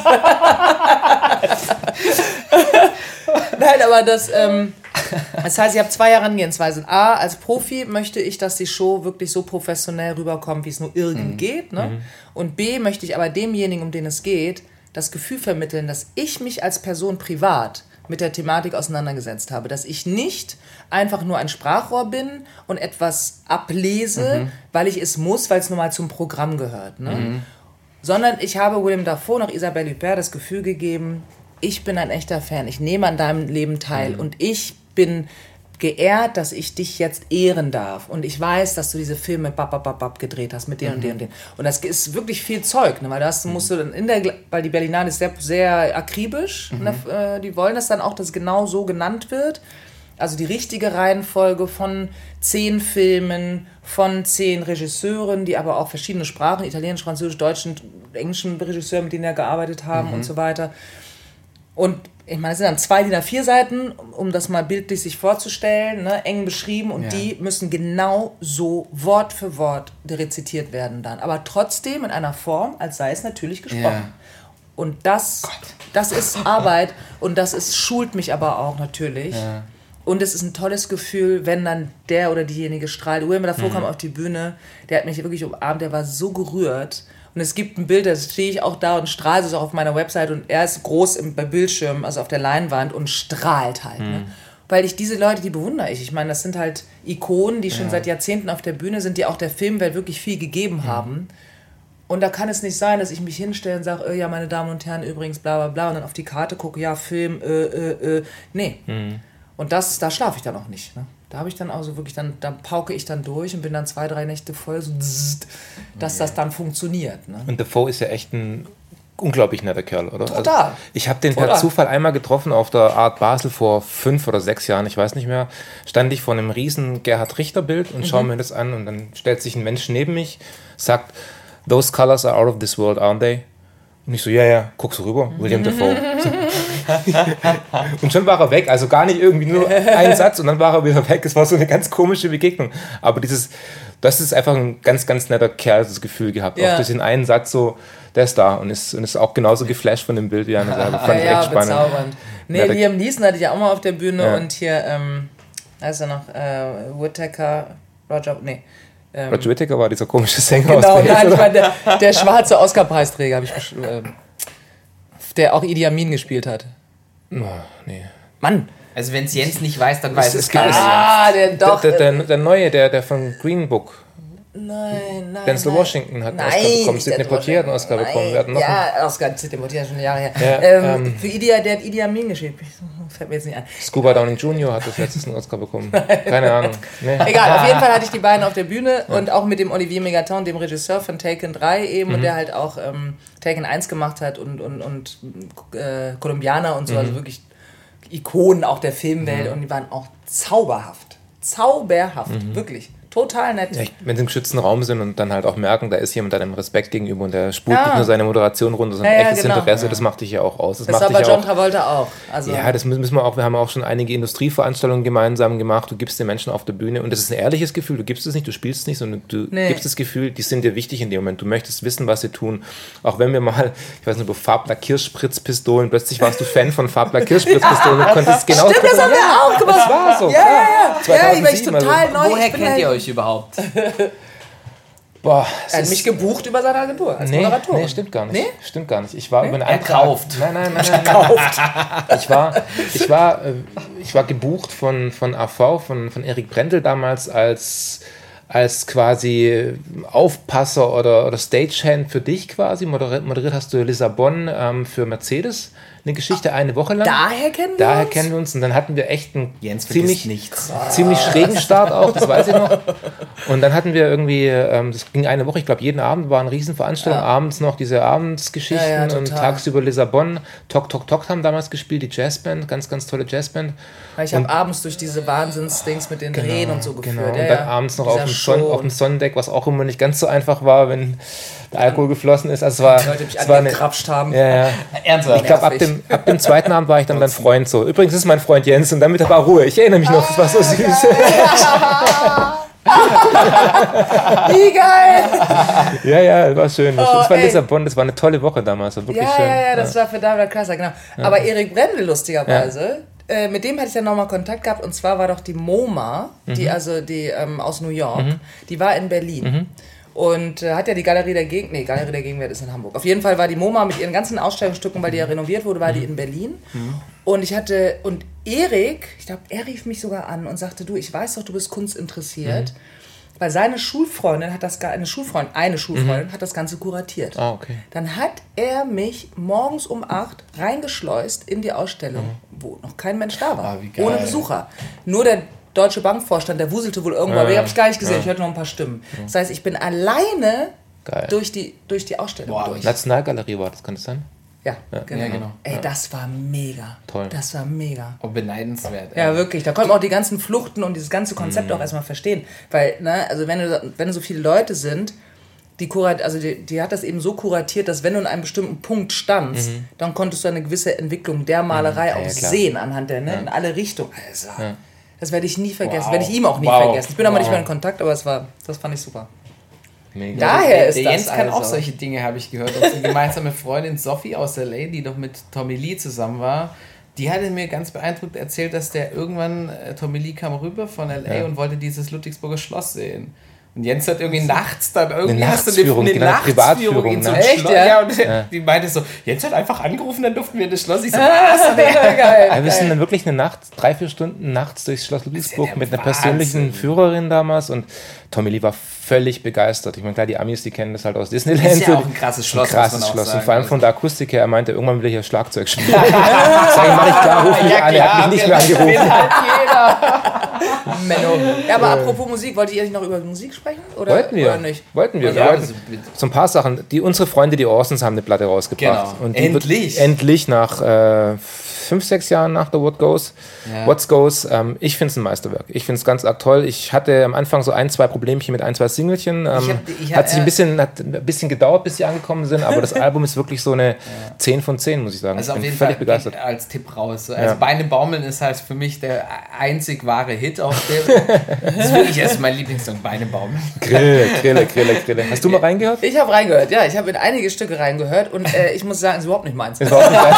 Nein, aber das, ähm, das heißt, ich habe zwei Herangehensweisen. A, als Profi möchte ich, dass die Show wirklich so professionell rüberkommt, wie es nur irgend geht. Ne? Und B, möchte ich aber demjenigen, um den es geht, das Gefühl vermitteln, dass ich mich als Person privat mit der Thematik auseinandergesetzt habe. Dass ich nicht einfach nur ein Sprachrohr bin und etwas ablese, weil ich es muss, weil es nun mal zum Programm gehört. Ne? Sondern ich habe Willem Dafoe nach Isabelle Huppert das Gefühl gegeben, ich bin ein echter Fan, ich nehme an deinem Leben teil und ich bin geehrt, dass ich dich jetzt ehren darf. Und ich weiß, dass du diese Filme bap, bap, bap, bap gedreht hast mit den und den und den. Und das ist wirklich viel Zeug, ne? Weil das musst du dann in der, weil die Berlinale ist sehr, sehr akribisch, ne? äh, die wollen das dann auch, dass es genau so genannt wird. Also die richtige Reihenfolge von zehn Filmen, von zehn Regisseuren, die aber auch verschiedene Sprachen, Italienisch, Französisch, Deutsch und englischen Regisseuren, mit denen wir gearbeitet haben mhm. und so weiter. Und ich meine, es sind dann zwei D I N A vier Seiten, um das mal bildlich sich vorzustellen, ne, eng beschrieben und ja. die müssen genau so Wort für Wort rezitiert werden dann. Aber trotzdem in einer Form, als sei es natürlich gesprochen. Ja. Und das, das ist Arbeit und das ist, schult mich aber auch natürlich. Ja. Und es ist ein tolles Gefühl, wenn dann der oder diejenige strahlt. Willem Dafoe mhm. kam auf die Bühne, der hat mich wirklich umarmt, der war so gerührt. Und es gibt ein Bild, da stehe ich auch da und strahle es auch auf meiner Website und er ist groß im, bei Bildschirm, also auf der Leinwand und strahlt halt. Mhm. Ne? Weil ich diese Leute, die bewundere ich. Ich meine, das sind halt Ikonen, die schon ja. seit Jahrzehnten auf der Bühne sind, die auch der Filmwelt wirklich viel gegeben mhm. haben. Und da kann es nicht sein, dass ich mich hinstelle und sage, äh, ja, meine Damen und Herren, übrigens, bla bla bla, und dann auf die Karte gucke, ja, Film, äh, äh, äh. Nee. Mhm. Und das, da schlafe ich dann auch nicht. Ne? Da habe ich dann also wirklich, dann, da pauke ich dann durch und bin dann zwei, drei Nächte voll, so zzzt, dass okay. das dann funktioniert. Ne? Und Dafoe ist ja echt ein unglaublich netter Kerl, oder? Total. Also ich habe den Total. per Zufall einmal getroffen auf der Art Basel vor fünf oder sechs Jahren, ich weiß nicht mehr, stand ich vor einem riesen Gerhard Richter-Bild und mhm. schaue mir das an und dann stellt sich ein Mensch neben mich, sagt, those colors are out of this world, aren't they? Und ich so, ja, ja, guck so rüber, William Dafoe. Und schon war er weg, also gar nicht irgendwie nur ein Satz und dann war er wieder weg. Es war so eine ganz komische Begegnung. Aber dieses, das ist einfach ein ganz, ganz netter Kerl, das Gefühl gehabt. Ja. Auch durch den einen Satz so, der ist da und ist, und ist auch genauso geflasht von dem Bild wie eine Sache. Fand ich ja, echt spannend. Bezaubernd. Nee, ja, Liam Neeson hatte ich ja auch mal auf der Bühne ja. und hier, ähm, da ist ja noch äh, Whittaker, Roger, nee. Ähm, Roger Whittaker war dieser komische Sänger genau, aus nein, ich meine, der, der schwarze Oscar-Preisträger, habe ich äh, der auch Idi Amin gespielt hat. Oh, nee. Mann! Also wenn es Jens nicht weiß, dann weiß es keiner. Ah, der doch. Der, der, der, der neue, der, der von Green Book. Nein, nein. Denzel nein. Washington hat einen nein, Oscar bekommen. Sidney Poitier hat einen Oscar nein. bekommen. Wir hatten noch ja, einen. Oscar, Sidney Poitier, schon Jahre her. Ja, ähm, ähm, für Idi, der hat Idi Amin gespielt. Fällt mir jetzt nicht ein. Scuba Downing Junior hat das letztes einen Oscar bekommen. Keine Ahnung. Nee. Egal, auf jeden Fall hatte ich die beiden auf der Bühne ja. und auch mit dem Olivier Megaton, dem Regisseur von Taken drei eben, mhm. und der halt auch ähm, Taken eins gemacht hat und, und, und äh, Colombianer und so, mhm. also wirklich Ikonen auch der Filmwelt mhm. und die waren auch zauberhaft. Zauberhaft, mhm. wirklich. total nett. Ja, wenn sie im geschützten Raum sind und dann halt auch merken, da ist jemand einem Respekt gegenüber und der spult ja. nicht nur seine Moderation runter, sondern ja, ja, echtes genau. Interesse, ja. das macht dich ja auch aus. Das, das macht war bei John auch, Travolta auch. Also ja, das müssen wir auch, wir haben auch schon einige Industrieveranstaltungen gemeinsam gemacht, du gibst den Menschen auf der Bühne und das ist ein ehrliches Gefühl, du gibst es nicht, du spielst es nicht, sondern du nee. gibst das Gefühl, die sind dir wichtig in dem Moment, du möchtest wissen, was sie tun. Auch wenn wir mal, ich weiß nicht, wo Farblack-Kirschspritzpistolen, plötzlich warst du Fan von Farblack-Kirschspritzpistolen und konntest genau... Stimmt, das haben wir auch gemacht. Das war so. Ja, ja, ja. Ja, ich total also. neu. Woher ich kennt ihr euch überhaupt? Boah, er hat mich gebucht über seine Agentur als nee, Moderator. Nee, stimmt gar nicht. Nee? Stimmt gar nicht. Ich war nee? über eine er Antrag, kauft. Nein, nein, nein, nein. nein. ich war, ich war, ich war gebucht von, von A V, von, von Erik Brendel damals als, als quasi Aufpasser oder, oder Stagehand für dich quasi. Moderiert, moderiert hast du Lissabon ähm, für Mercedes. Eine Geschichte eine Woche lang. Daher kennen wir Daher uns? kennen wir uns. Und dann hatten wir echt einen Jens ziemlich, nichts. ziemlich schrägen Start auch, das weiß ich noch. Und dann hatten wir irgendwie, ähm, das ging eine Woche, ich glaube jeden Abend war eine Riesenveranstaltung, ja. abends noch diese Abendsgeschichten ja, ja, und tagsüber Lissabon. Tok Tok Tok haben damals gespielt, die Jazzband, ganz, ganz tolle Jazzband. Ich habe abends durch diese Wahnsinnsdings mit den genau, Drehen und so geführt. Genau. Und ja, dann ja. abends noch auf dem, Son- auf dem Sonnendeck, was auch immer nicht ganz so einfach war, wenn der Alkohol geflossen ist. Also es war, die Leute mich es war angekrapscht haben. Ja, ja. Ernsthaft? Ich glaube, ab dem, ab dem zweiten Abend war ich dann dein Freund so. Übrigens ist mein Freund Jens und damit war Ruhe. Ich erinnere mich noch, das war so süß. Wie geil! Ja, ja, das war schön. Oh, das war ey. Lissabon, das war eine tolle Woche damals. War wirklich ja, schön. ja, ja, das ja. war für David Krasser, genau. Ja. Aber Erik Brendel, lustigerweise, ja. äh, mit dem hatte ich dann nochmal Kontakt gehabt und zwar war doch die MoMA, mhm. die, also die ähm, aus New York, mhm. die war in Berlin. Mhm. Und äh, hat ja die Galerie der Gegenwart, nee, Galerie der Gegenwart ist in Hamburg. Auf jeden Fall war die MoMA mit ihren ganzen Ausstellungsstücken, weil die ja renoviert wurde, war die in Berlin. Mhm. Und ich hatte, und Erik, ich glaube, er rief mich sogar an und sagte, du, ich weiß doch, du bist kunstinteressiert. Mhm. Weil seine Schulfreundin hat das, eine Schulfreundin, eine Schulfreundin mhm. hat das Ganze kuratiert. Ah, okay. Dann hat er mich morgens um acht reingeschleust in die Ausstellung, mhm. wo noch kein Mensch da war, ah, wie geil. Ohne Besucher. Nur der Deutsche Bankvorstand, der wuselte wohl irgendwo, ja, aber ich habe es gar nicht gesehen, ja. ich hörte noch ein paar Stimmen. Ja. Das heißt, ich bin alleine durch die, durch die Ausstellung Boah, durch. Nationalgalerie war das, kann das sein? Ja, ja, genau. Ja, genau. Ey, das war mega. Toll. Das war mega. Und beneidenswert. Ja, wirklich. Da konnte man auch die ganzen Fluchten und dieses ganze Konzept mm. auch erstmal verstehen. Weil, ne, also wenn, du, wenn so viele Leute sind, die, kurat, also die, die hat das eben so kuratiert, dass wenn du in einem bestimmten Punkt standst, mhm. dann konntest du eine gewisse Entwicklung der Malerei mhm. auch ja, sehen anhand der, ne, ja. in alle Richtungen. Also, ja. Das werde ich nie vergessen. Wow. Werde ich ihm auch nie wow. vergessen. Ich bin wow. aber nicht mehr in Kontakt, aber es war, das fand ich super. Mega. Daher der, ist der das Jens kann also. auch solche Dinge, habe ich gehört. Unsere gemeinsame Freundin Sophie aus L A, die doch mit Tommy Lee zusammen war, die hatte mir ganz beeindruckt erzählt, dass der irgendwann, äh, Tommy Lee kam rüber von L A ja. und wollte dieses Ludwigsburger Schloss sehen. Und Jens hat irgendwie nachts dann irgendwie eine hast du eine, eine genau, Nachtsführung in so ein Echt, Schloss. Ja? Ja, und ja. die meinte so, Jens hat einfach angerufen, dann durften wir in das Schloss. Ich so, was? Geil. Ja, wir sind dann wirklich eine Nacht, drei, vier Stunden nachts durchs Schloss Ludwigsburg ja mit einer persönlichen Führerin damals und Tommy Lee war völlig begeistert. Ich meine, klar, die Amis, die kennen das halt aus Disneyland. Das ist ja auch ein krasses Schloss, ein krasses muss man auch Schloss. sagen. Und vor allem von der Akustik her, er meinte, irgendwann will ich hier Schlagzeug spielen. Sag ich, mach ich klar, ruf mich ja, an, er hat mich nicht mehr angerufen. Halt jeder. Menno. Ja, aber apropos Musik, wolltet ihr nicht noch über Musik sprechen? Oder, wollten wir. Oder nicht? Wollten wir. Ja, wir wollten, also, so ein paar Sachen. Die, unsere Freunde, die Orsons, haben eine Platte rausgebracht. Genau. Und die Endlich. Wird endlich nach äh, fünf, sechs Jahren nach The What Goes. Ja. What Goes. Ähm, ich finde es ein Meisterwerk. Ich finde es ganz arg toll. Ich hatte am Anfang so ein, zwei Problemchen mit ein, zwei Singelchen. Ähm, Ich hab, ich hab, hat sich ein bisschen, hat ein bisschen gedauert, bis sie angekommen sind, aber das Album ist wirklich so eine ja. zehn von zehn, muss ich sagen. Also ich auf bin jeden völlig Fall begeistert. als Tipp raus. Also ja. Beine baumeln ist halt für mich der einzig wahre Hit auf dem. Das ist wirklich erst mein Lieblingssong, Beine baumeln. Grille, Grille, Grille, Grille. Hast du mal reingehört? Ich habe reingehört, ja. Ich habe in einige Stücke reingehört und äh, ich muss sagen, es ist überhaupt nicht meins. Ist überhaupt nicht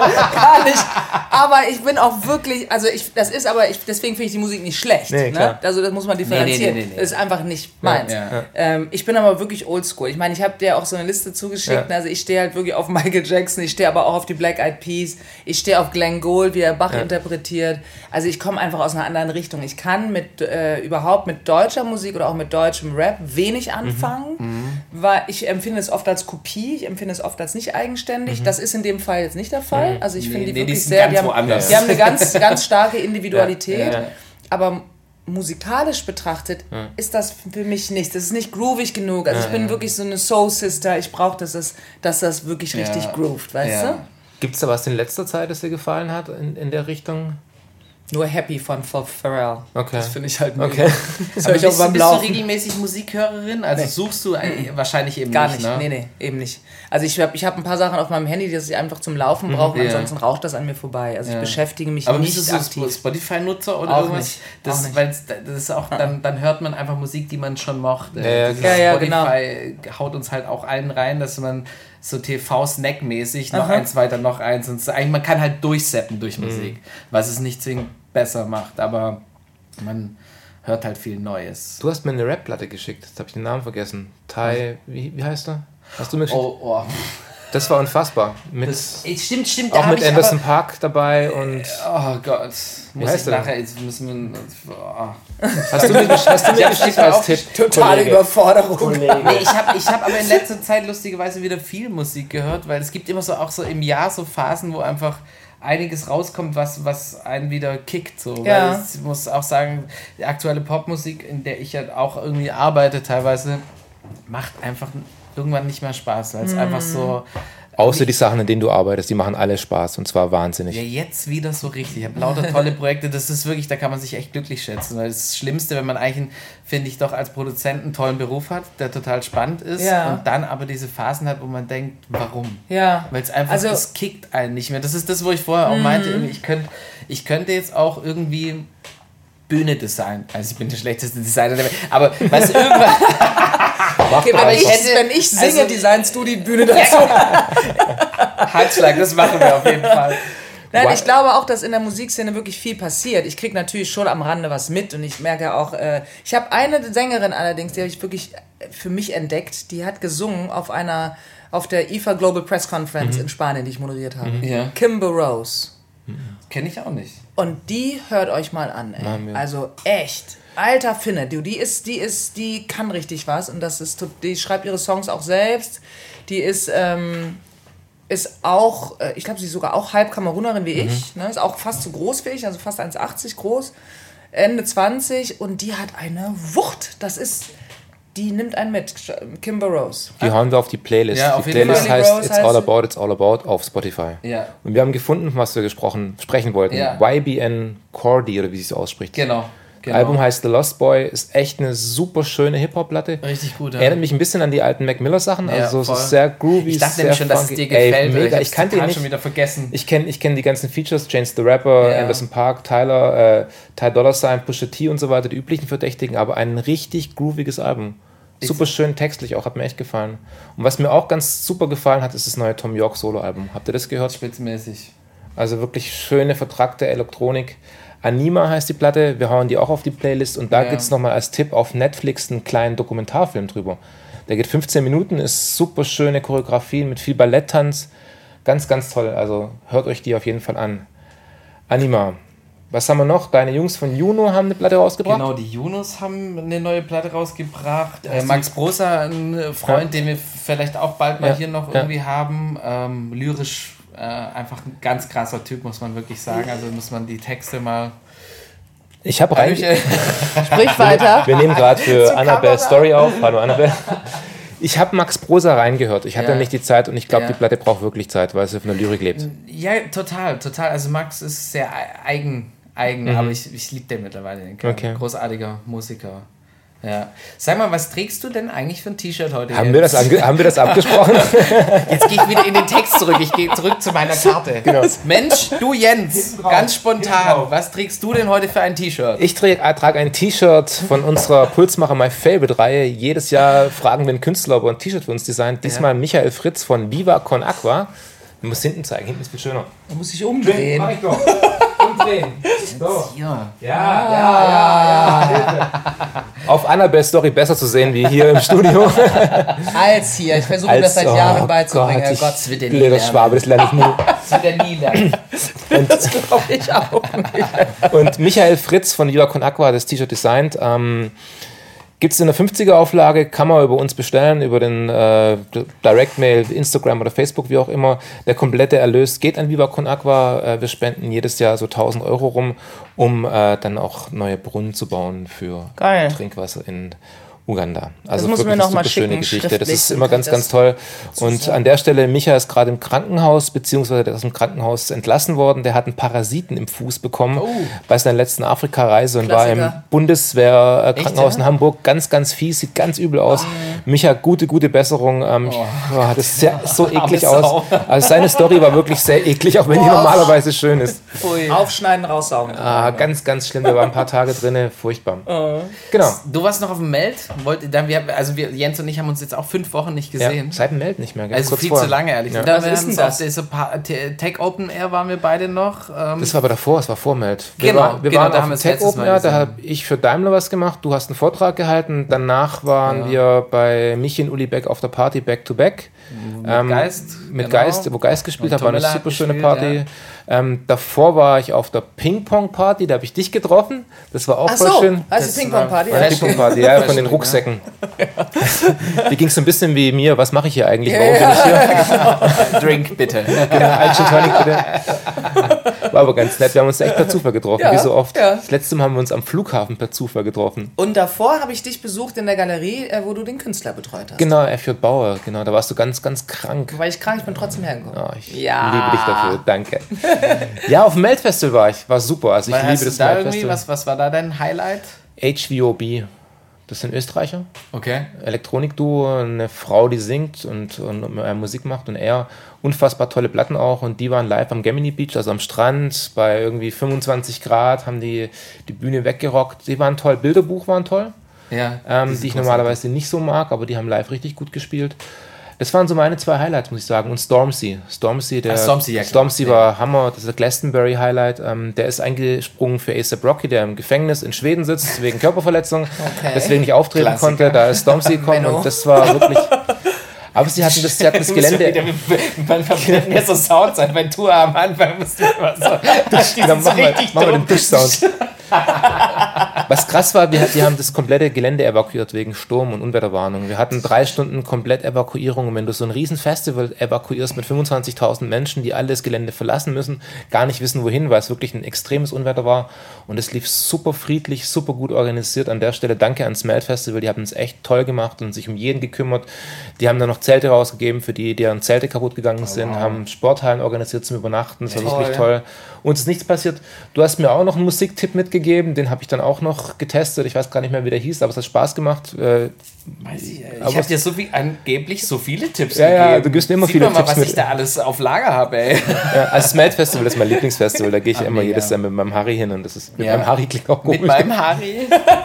Gar nicht. Aber ich bin auch wirklich, also ich, das ist aber, ich, deswegen finde ich die Musik nicht schlecht. Nee, ne? Also das muss man differenzieren. Nee, nee, nee, nee. Das ist einfach nicht meins. Ja, ja. Ähm, ich bin aber wirklich oldschool. Ich meine, ich habe dir auch so eine Liste zugeschickt. Ja. Also ich stehe halt wirklich auf Michael Jackson, ich stehe aber auch auf die Black Eyed Peas, ich stehe auf Glenn Gould, wie er Bach ja. interpretiert. Also ich komme einfach aus einer anderen Richtung. Ich kann mit äh, überhaupt mit deutscher Musik oder auch mit deutschem Rap wenig anfangen, mhm. weil ich empfinde es oft als Kopie, ich empfinde es oft als nicht eigenständig. Mhm. Das ist in dem Fall jetzt nicht der Fall. Mhm. Also ich finde nee, die nee, wirklich die sehr, die haben, woanders. die haben eine ganz, ganz starke Individualität, Ja. Ja. aber musikalisch betrachtet ja. ist das für mich nichts. Das ist nicht groovig genug. Also ja, ich bin ja. wirklich so eine Soul-Sister. Ich brauche, dass, es, dass das wirklich richtig ja. groovt, weißt ja. du? Gibt es da was in letzter Zeit, das dir gefallen hat in, in der Richtung? Nur Happy von Pharrell. Okay. Das finde ich halt mega. Okay. Das Aber höre ich auch bist, beim bist du Laufen. regelmäßig Musikhörerin? Also Nee. suchst du äh, wahrscheinlich eben Gar nicht, nicht, ne? nee, nee, eben nicht. Also ich habe ich hab ein paar Sachen auf meinem Handy, die ich einfach zum Laufen brauche, ja. ansonsten raucht das an mir vorbei. Also ich Ja. beschäftige mich Aber nicht bist du so aktiv. Spotify-Nutzer oder Auch irgendwas? nicht, Das, auch nicht. Weil's, das ist auch, dann, dann hört man einfach Musik, die man schon mochte. Ja, ja, Dieses klar. Ja, ja, genau. Spotify haut uns halt auch allen rein, dass man so T V-Snack-mäßig noch Aha. eins weiter, noch eins. Und so, eigentlich, man kann halt durchseppen durch Musik, was es nicht zwingend besser macht, aber man hört halt viel Neues. Du hast mir eine Rap-Platte geschickt, jetzt habe ich den Namen vergessen. Ty, wie, wie heißt er? Hast du mir geschickt? Oh, oh. Das war unfassbar. Mit, Das, ey, stimmt, stimmt. auch da hab mit ich Anderson aber, Park dabei und... Oh Gott. Muss heißt ich der? nachher, jetzt müssen wir... Oh. Hast du mir, gesch- hast du mir Ja, geschickt ich hab als auch Tipp? Totale Kollege. Überforderung. Nee, ich habe ich hab aber in letzter Zeit lustigerweise wieder viel Musik gehört, weil es gibt immer so auch so im Jahr so Phasen, wo einfach einiges rauskommt, was, was einen wieder kickt. So. Ja. Weil ich muss auch sagen, die aktuelle Popmusik, in der ich ja auch irgendwie arbeite teilweise, macht einfach irgendwann nicht mehr Spaß, weil es Mhm. einfach so... Außer die Sachen, in denen du arbeitest, die machen alle Spaß und zwar wahnsinnig. Ja, jetzt wieder so richtig. Ich habe lauter tolle Projekte, das ist wirklich, da kann man sich echt glücklich schätzen. Weil das Schlimmste, wenn man eigentlich, finde ich, doch als Produzent einen tollen Beruf hat, der total spannend ist Ja. und dann aber diese Phasen hat, wo man denkt, warum? Ja. Weil es einfach, Also- es kickt einen nicht mehr. Das ist das, wo ich vorher auch meinte, irgendwie, ich könnte ich könnte jetzt auch irgendwie Bühne designen. Also ich bin der schlechteste Designer der Welt, aber weißt du, irgendwann... Okay, wenn, ich, hätte- wenn ich singe, also- designst du die Bühne dazu. Halsschlag, das machen wir auf jeden Fall. Nein, Wow. ich glaube auch, dass in der Musikszene wirklich viel passiert. Ich kriege natürlich schon am Rande was mit und ich merke auch, äh, ich habe eine Sängerin allerdings, die habe ich wirklich für mich entdeckt, die hat gesungen auf einer, auf der I F A Global Press Conference Mhm. in Spanien, die ich moderiert habe. Ja. Kimber Rose. Kenne ich auch nicht. Und die hört euch mal an, ey. Machen wir. Also echt. Alter Finne, du, die ist, die ist, die kann richtig was und das ist, die schreibt ihre Songs auch selbst. Die ist, ähm, ist auch, äh, ich glaube, sie ist sogar auch halb Kamerunerin wie ich, ne? Ist auch fast so groß wie ich, also fast eins Komma achtzig groß, Ende zwanzig und die hat eine Wucht. Das ist, die nimmt einen mit, Kimber Rose. Die hauen wir auf die Playlist. Ja, auf die jeden Playlist Fall. heißt Rose It's heißt All sie. About, It's All About auf Spotify. Ja. Und wir haben gefunden, was wir gesprochen, sprechen wollten. Ja. Y B N Cordy oder wie sie es ausspricht. Genau. Das genau. Album heißt The Lost Boy, ist echt eine super schöne Hip-Hop-Platte. Richtig gut, ja. Erinnert mich ein bisschen an die alten Mac Miller-Sachen. Ja, Also so voll. ist sehr groovy, Ich dachte sehr nämlich schon, dass es funky. dir gefällt. Ey, oder mega. hab's Ich kannte ihn total nicht. schon wieder vergessen. Ich kenne ich kenn die ganzen Features, Chance the Rapper, Ja. Anderson Paak, Tyler, äh, Ty Dolla Sign, Pusha T und so weiter, die üblichen Verdächtigen, aber ein richtig grooviges Album. Super schön textlich auch, hat mir echt gefallen. Und was mir auch ganz super gefallen hat, ist das neue Tom York Solo-Album. Habt ihr das gehört? Spitzmäßig. Also wirklich schöne, vertrackte Elektronik. Anima heißt die Platte, wir hauen die auch auf die Playlist und da Ja. gibt es nochmal als Tipp auf Netflix einen kleinen Dokumentarfilm drüber. Der geht fünfzehn Minuten, ist super schöne Choreografien mit viel Balletttanz. Ganz, ganz toll. Also hört euch die auf jeden Fall an. Anima. Was haben wir noch? Deine Jungs von Juno haben eine Platte rausgebracht. Genau, die Junos haben eine neue Platte rausgebracht. Äh, Max Prosa, ein Freund, Ja. den wir vielleicht auch bald mal Ja, hier noch ja. irgendwie haben. Ähm, lyrisch äh, einfach ein ganz krasser Typ, muss man wirklich sagen. Also muss man die Texte mal... Ich habe rein. Michael, Sprich weiter. Wir nehmen gerade für Zur Annabelle Kamera. Story auf. Hallo Annabelle. Ich habe Max Prosa reingehört. Ich hatte Ja. nicht die Zeit und ich glaube, Ja. die Platte braucht wirklich Zeit, weil sie von der Lyrik lebt. ja, total, total. Also Max ist sehr ei- eigen, eigen aber ich, ich liebe den mittlerweile. Den Kerl. Okay. Großartiger Musiker. Ja. Sag mal, was trägst du denn eigentlich für ein T-Shirt heute? Haben wir, das ange- haben wir das abgesprochen? Jetzt gehe ich wieder in den Text zurück. Ich gehe zurück zu meiner Karte. Genau. Mensch, du Jens, ganz spontan. Was trägst du denn heute für ein T-Shirt? Ich trage trage ein T-Shirt von unserer Pulsmacher My Favorite Reihe. Jedes Jahr fragen wir einen Künstler, ob er ein T-Shirt für uns designt. Diesmal Michael Fritz von Viva Con Aqua. Du musst hinten zeigen, hinten ist viel schöner. Da muss ich umdrehen. ich doch. Umdrehen. So. Ja. Ja, ja, ja, ja. Auf Annabelle Story besser zu sehen wie hier im Studio. Als hier. Ich versuche mir das seit oh Jahren beizubringen. Gott, Herr ich, Gott, Das wird er nie blöder lernen. Schwabe, das lerne ich nie. Das wird er nie lernen. das glaube ich auch nicht. Und Michael Fritz von Viva Con Aqua hat das T-Shirt designt. Ähm, Gibt es in der fünfziger-Auflage, kann man über uns bestellen, über den äh, Direct-Mail, Instagram oder Facebook, wie auch immer. Der komplette Erlös geht an Viva Con Aqua. Äh, wir spenden jedes Jahr so tausend Euro rum, um äh, dann auch neue Brunnen zu bauen für Geil. Trinkwasser in Uganda. Also das muss wirklich mir noch eine mal super schöne schicken, Geschichte. Das ist schriftlich, immer ganz, das ganz toll. Und sagen. an der Stelle, Micha ist gerade im Krankenhaus, beziehungsweise der ist aus dem Krankenhaus entlassen worden. Der hat einen Parasiten im Fuß bekommen Oh. bei seiner letzten Afrika-Reise und Klassiker. war im Bundeswehr-Krankenhaus Echt, ja? in Hamburg. Ganz, ganz fies, sieht ganz übel aus. Micha, gute, gute Besserung. Ähm, Oh. boah, das sieht so eklig Arme aus. Sau. Also seine Story war wirklich sehr eklig, auch wenn die Boah. normalerweise schön ist. Pfui. Aufschneiden, raussaugen. Ah, ganz, ganz schlimm. Wir waren ein paar Tage drin, furchtbar. Genau. Du warst noch auf dem Meld? Wollt, dann, wir, also wir, Jens und ich haben uns jetzt auch fünf Wochen nicht Ja, gesehen. seit dem Meld nicht mehr. Gell? Also Kurz viel vorher. zu lange, ehrlich Ja. gesagt. Was ist denn das? Diese Pa- Te- Tech Open Air waren wir beide noch. Ähm, Das war aber davor, es war vor Meld. Wir, Genau, war, wir genau, waren da auf haben dem wir es Tech letztes Open Mal Air, da gesehen. habe ich für Daimler was gemacht, du hast einen Vortrag gehalten, danach waren Ja. wir bei Michi und Uli Beck auf der Party Back to Back. mit Ähm, Geist. Mit genau. Geist, wo Geist gespielt Und hat, war eine Tomilla hat super schöne gespielt, Party. ja. Ähm, davor war ich auf der Ping-Pong-Party, da habe ich dich getroffen, das war auch Ach voll so, schön. heißt Das die Ping-Pong-Party? war- Eine Fashion. Ping-Pong-Party, ja, von Fashion, den ja. Rucksäcken. Die ging so ein bisschen wie mir, was mache ich hier eigentlich, Ja, warum ja. bin ich hier? Drink bitte. Ein Gin Tonic bitte. War aber ganz nett, wir haben uns echt per Zufall getroffen, Ja, wie so oft. ja. Das letzte Mal haben wir uns am Flughafen per Zufall getroffen. Und davor habe ich dich besucht in der Galerie, äh, wo du den Künstler betreut hast. Genau, F J Bauer, genau, da warst du ganz, ganz krank. Weil ich krank, ich bin trotzdem hergekommen. Oh, ich Ja. liebe dich dafür, danke. Ja, auf dem Melt-Festival war ich, war super, also ich Was liebe hast du das da irgendwie, Melt-Festival. was, was war da dein Highlight? H V O B, das sind Österreicher, Okay. Elektronikduo, eine Frau, die singt und, und äh, Musik macht und er, unfassbar tolle Platten auch und die waren live am Gemini Beach, also am Strand, bei irgendwie fünfundzwanzig Grad, haben die die Bühne weggerockt, die waren toll, Bilderbuch waren toll. Ja. ähm, ist die ich großartig. normalerweise nicht so mag, aber die haben live richtig gut gespielt. Das waren so meine zwei Highlights, muss ich sagen. Und Stormzy. Stormzy, der Ach, Stormzy, ja, klar. Stormzy war Hammer, das ist der Glastonbury Highlight. Ähm, der ist eingesprungen für A$AP Rocky, der im Gefängnis in Schweden sitzt, wegen Körperverletzung, Okay. deswegen nicht auftreten Klassiker. konnte. Da ist Stormzy gekommen Menno. und das war wirklich... Aber sie hatten das, sie hatten das Gelände... Man verbindet mir so Sounds ein, wenn du am Anfang musst du immer so. Dann machen wir, machen wir den Duschsound. Was krass war, wir, die haben das komplette Gelände evakuiert wegen Sturm- und Unwetterwarnung. Wir hatten drei Stunden komplett Evakuierung. Und wenn du so ein riesen Festival evakuierst mit fünfundzwanzigtausend Menschen, die alle das Gelände verlassen müssen, gar nicht wissen wohin, weil es wirklich ein extremes Unwetter war. Und es lief super friedlich, super gut organisiert. An der Stelle danke ans Melt Festival, die haben es echt toll gemacht und sich um jeden gekümmert. Die haben dann noch Zelte rausgegeben für die, deren Zelte kaputt gegangen sind, haben Sporthallen organisiert zum Übernachten. Das war Toll. wirklich toll. Uns ist nichts passiert. Du hast mir auch noch einen Musiktipp mitgegeben, den habe ich dann auch noch getestet. Ich weiß gar nicht mehr, wie der hieß, aber es hat Spaß gemacht. Äh, Weiß ich, ich Aber- habe dir so viel, angeblich so viele Tipps Ja, ja, gegeben. du gibst mir immer Sieht viele man mal, Tipps was mit. ich da alles auf Lager habe, ey. ja, also das Melt Festival ist mein Lieblingsfestival, da gehe ich Ah, immer mega. jedes Jahr mit meinem Harry hin und das ist, mit Ja. meinem Harry klingt auch komisch. Mit meinem Harry.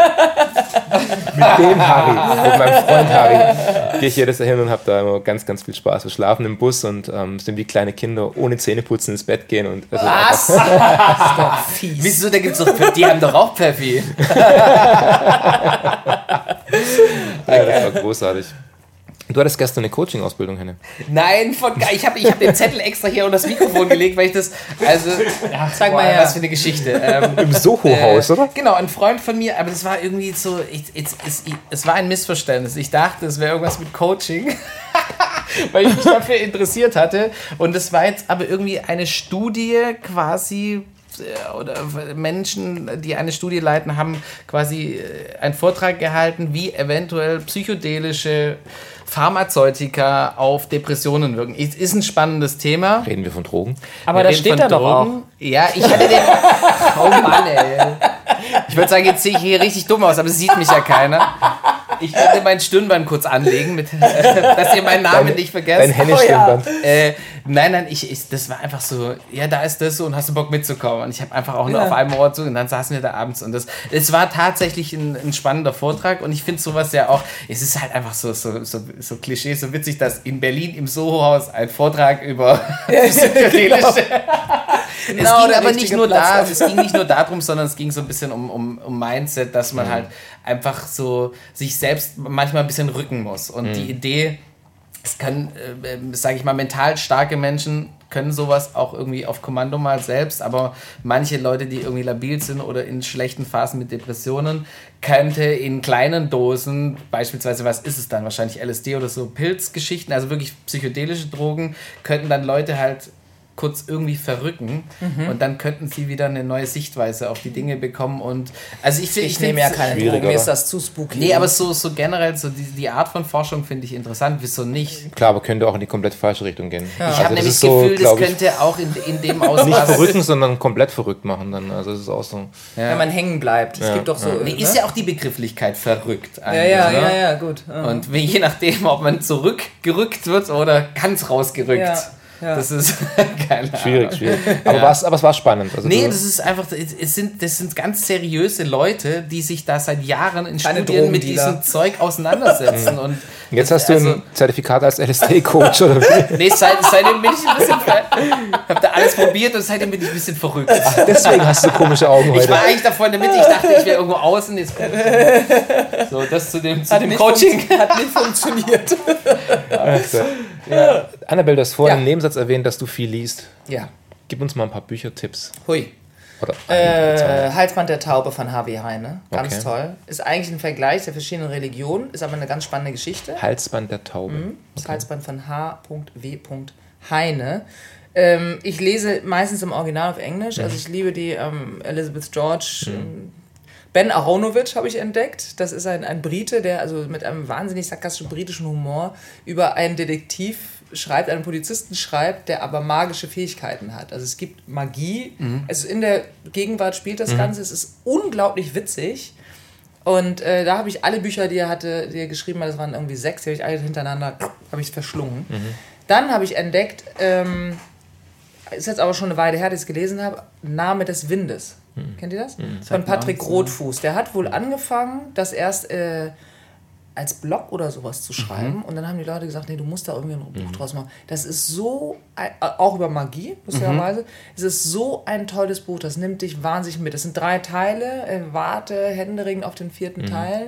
mit dem Harry, mit meinem Freund Harry gehe ich jedes Jahr hin und habe da immer ganz, ganz viel Spaß. Wir schlafen im Bus und ähm, sind wie kleine Kinder ohne Zähneputzen ins Bett gehen. Und also Was? Das ist doch fies. Wieso, da gibt's doch, die haben doch auch Pfeffi. ja, das war großartig. Du hattest gestern eine Coaching-Ausbildung, Henne. Nein, von, ich habe ich hab den Zettel extra hier unter das Mikrofon gelegt, weil ich das, also, ja, Sag mal boah, her. was für eine Geschichte. Ähm, Im Soho-Haus, Äh, oder? Genau, ein Freund von mir, aber das war irgendwie so, ich, ich, es, ich, es war ein Missverständnis. Ich dachte, es wäre irgendwas mit Coaching, weil ich mich dafür interessiert hatte. Und es war jetzt aber irgendwie eine Studie quasi, äh, oder Menschen, die eine Studie leiten, haben quasi äh, einen Vortrag gehalten, wie eventuell psychedelische Pharmazeutika auf Depressionen wirken. Ist, ist ein spannendes Thema. Reden wir von Drogen? Aber Wir da reden steht von da doch auch. Drogen. Ja, ich hatte den. Oh Mann, ey. Ich würde sagen, jetzt sehe ich hier richtig dumm aus, aber es sieht mich ja keiner. Ich werde mein Stirnband kurz anlegen, mit, dass ihr meinen Namen Dein- nicht Dein vergesst. Henne-Stirnband. Äh, nein, nein, ich, ich, das war einfach so, ja, da ist das so und hast du Bock mitzukommen? Und ich habe einfach auch nur Ja. auf einem Ort so und dann saßen wir da abends und das, es war tatsächlich ein, ein spannender Vortrag und ich finde sowas ja auch, es ist halt einfach so, so, so, so Klischee, so witzig, dass in Berlin im Soho-Haus ein Vortrag über psychedelische... Es Genau, ging der aber nicht richtige nur Platz da, dafür. es ging nicht nur darum, sondern es ging so ein bisschen um, um, um Mindset, dass Mhm. man halt einfach so sich selbst manchmal ein bisschen rücken muss. Und Mhm. die Idee, es können, äh, sage ich mal, mental starke Menschen können sowas auch irgendwie auf Kommando mal selbst, aber manche Leute, die irgendwie labil sind oder in schlechten Phasen mit Depressionen, könnte in kleinen Dosen, beispielsweise, was ist es dann, wahrscheinlich L S D oder so, Pilzgeschichten, also wirklich psychedelische Drogen, könnten dann Leute halt kurz irgendwie verrücken mhm. und dann könnten sie wieder eine neue Sichtweise auf die Dinge bekommen und also ich finde ich, ich nehme ja keine Drogen, mir ist das zu spooky. Nee, aber so, so generell so die, die Art von Forschung finde ich interessant, wieso nicht? Klar, aber könnte auch in die komplett falsche Richtung gehen. Ja. Ich also habe nämlich das Gefühl, so, das könnte ich, auch in, in dem Ausmaß nicht verrücken, sondern komplett verrückt machen dann, also es ist auch so. Ja. Wenn man hängen bleibt, es ja. gibt doch so. Ja. Nee, ist ja auch die Begrifflichkeit verrückt ja, ja, ne? ja, ja, gut. Ja. Und je nachdem, ob man zurückgerückt wird oder ganz rausgerückt. Ja. Ja. Das ist keine schwierig, Ahnung. schwierig. Aber, ja. aber es war spannend. Also nee, das ist einfach, es sind, das sind ganz seriöse Leute, die sich da seit Jahren in keine Studien mit diesem Zeug auseinandersetzen. Und jetzt hast du also, ein Zertifikat als L S D-Coach, oder wie? Nee, seit, seitdem bin ich ein bisschen ver- hab da alles probiert und seitdem bin ich ein bisschen verrückt. Ach, deswegen hast du komische Augen heute. Ich war eigentlich davor in der Mitte, ich dachte, ich wäre irgendwo außen. Jetzt so, das zu dem, zu dem Coaching. Fun- hat nicht funktioniert. Also, ja. Annabelle, du hast vorhin ja. im Nebensatz erwähnt, dass du viel liest. Ja. Gib uns mal ein paar Büchertipps. Hui. Oder äh, Halsband der Taube von H W Heine. Ganz okay. toll. Ist eigentlich ein Vergleich der verschiedenen Religionen, ist aber eine ganz spannende Geschichte. Halsband der Taube. Mhm. Das okay. Halsband von H W Heine. Ähm, ich lese meistens im Original auf Englisch. Mhm. Also ich liebe die ähm, Elizabeth George. Mhm. Ähm, Ben Aronovich habe ich entdeckt. Das ist ein, ein Brite, der also mit einem wahnsinnig sarkastischen britischen Humor über einen Detektiv schreibt, einen Polizisten schreibt, der aber magische Fähigkeiten hat. Also es gibt Magie. Mhm. Also in der Gegenwart spielt das mhm. Ganze. Es ist unglaublich witzig. Und äh, da habe ich alle Bücher, die er hatte, die er geschrieben hat, das waren irgendwie sechs, die habe ich alle hintereinander, habe ich verschlungen. Mhm. Dann habe ich entdeckt, ähm, ist jetzt aber schon eine Weile her, dass ich es gelesen habe, Name des Windes. Hm. Kennt ihr das? Hm. Von Patrick Rothfuß. Der hat wohl angefangen, das erst äh, als Blog oder sowas zu schreiben. Mhm. Und dann haben die Leute gesagt, nee, du musst da irgendwie ein Buch mhm. draus machen. Das ist so, auch über Magie, lustigerweise, mhm. es ist so ein tolles Buch. Das nimmt dich wahnsinnig mit. Das sind drei Teile. Äh, warte, händeringend auf den vierten mhm. Teil.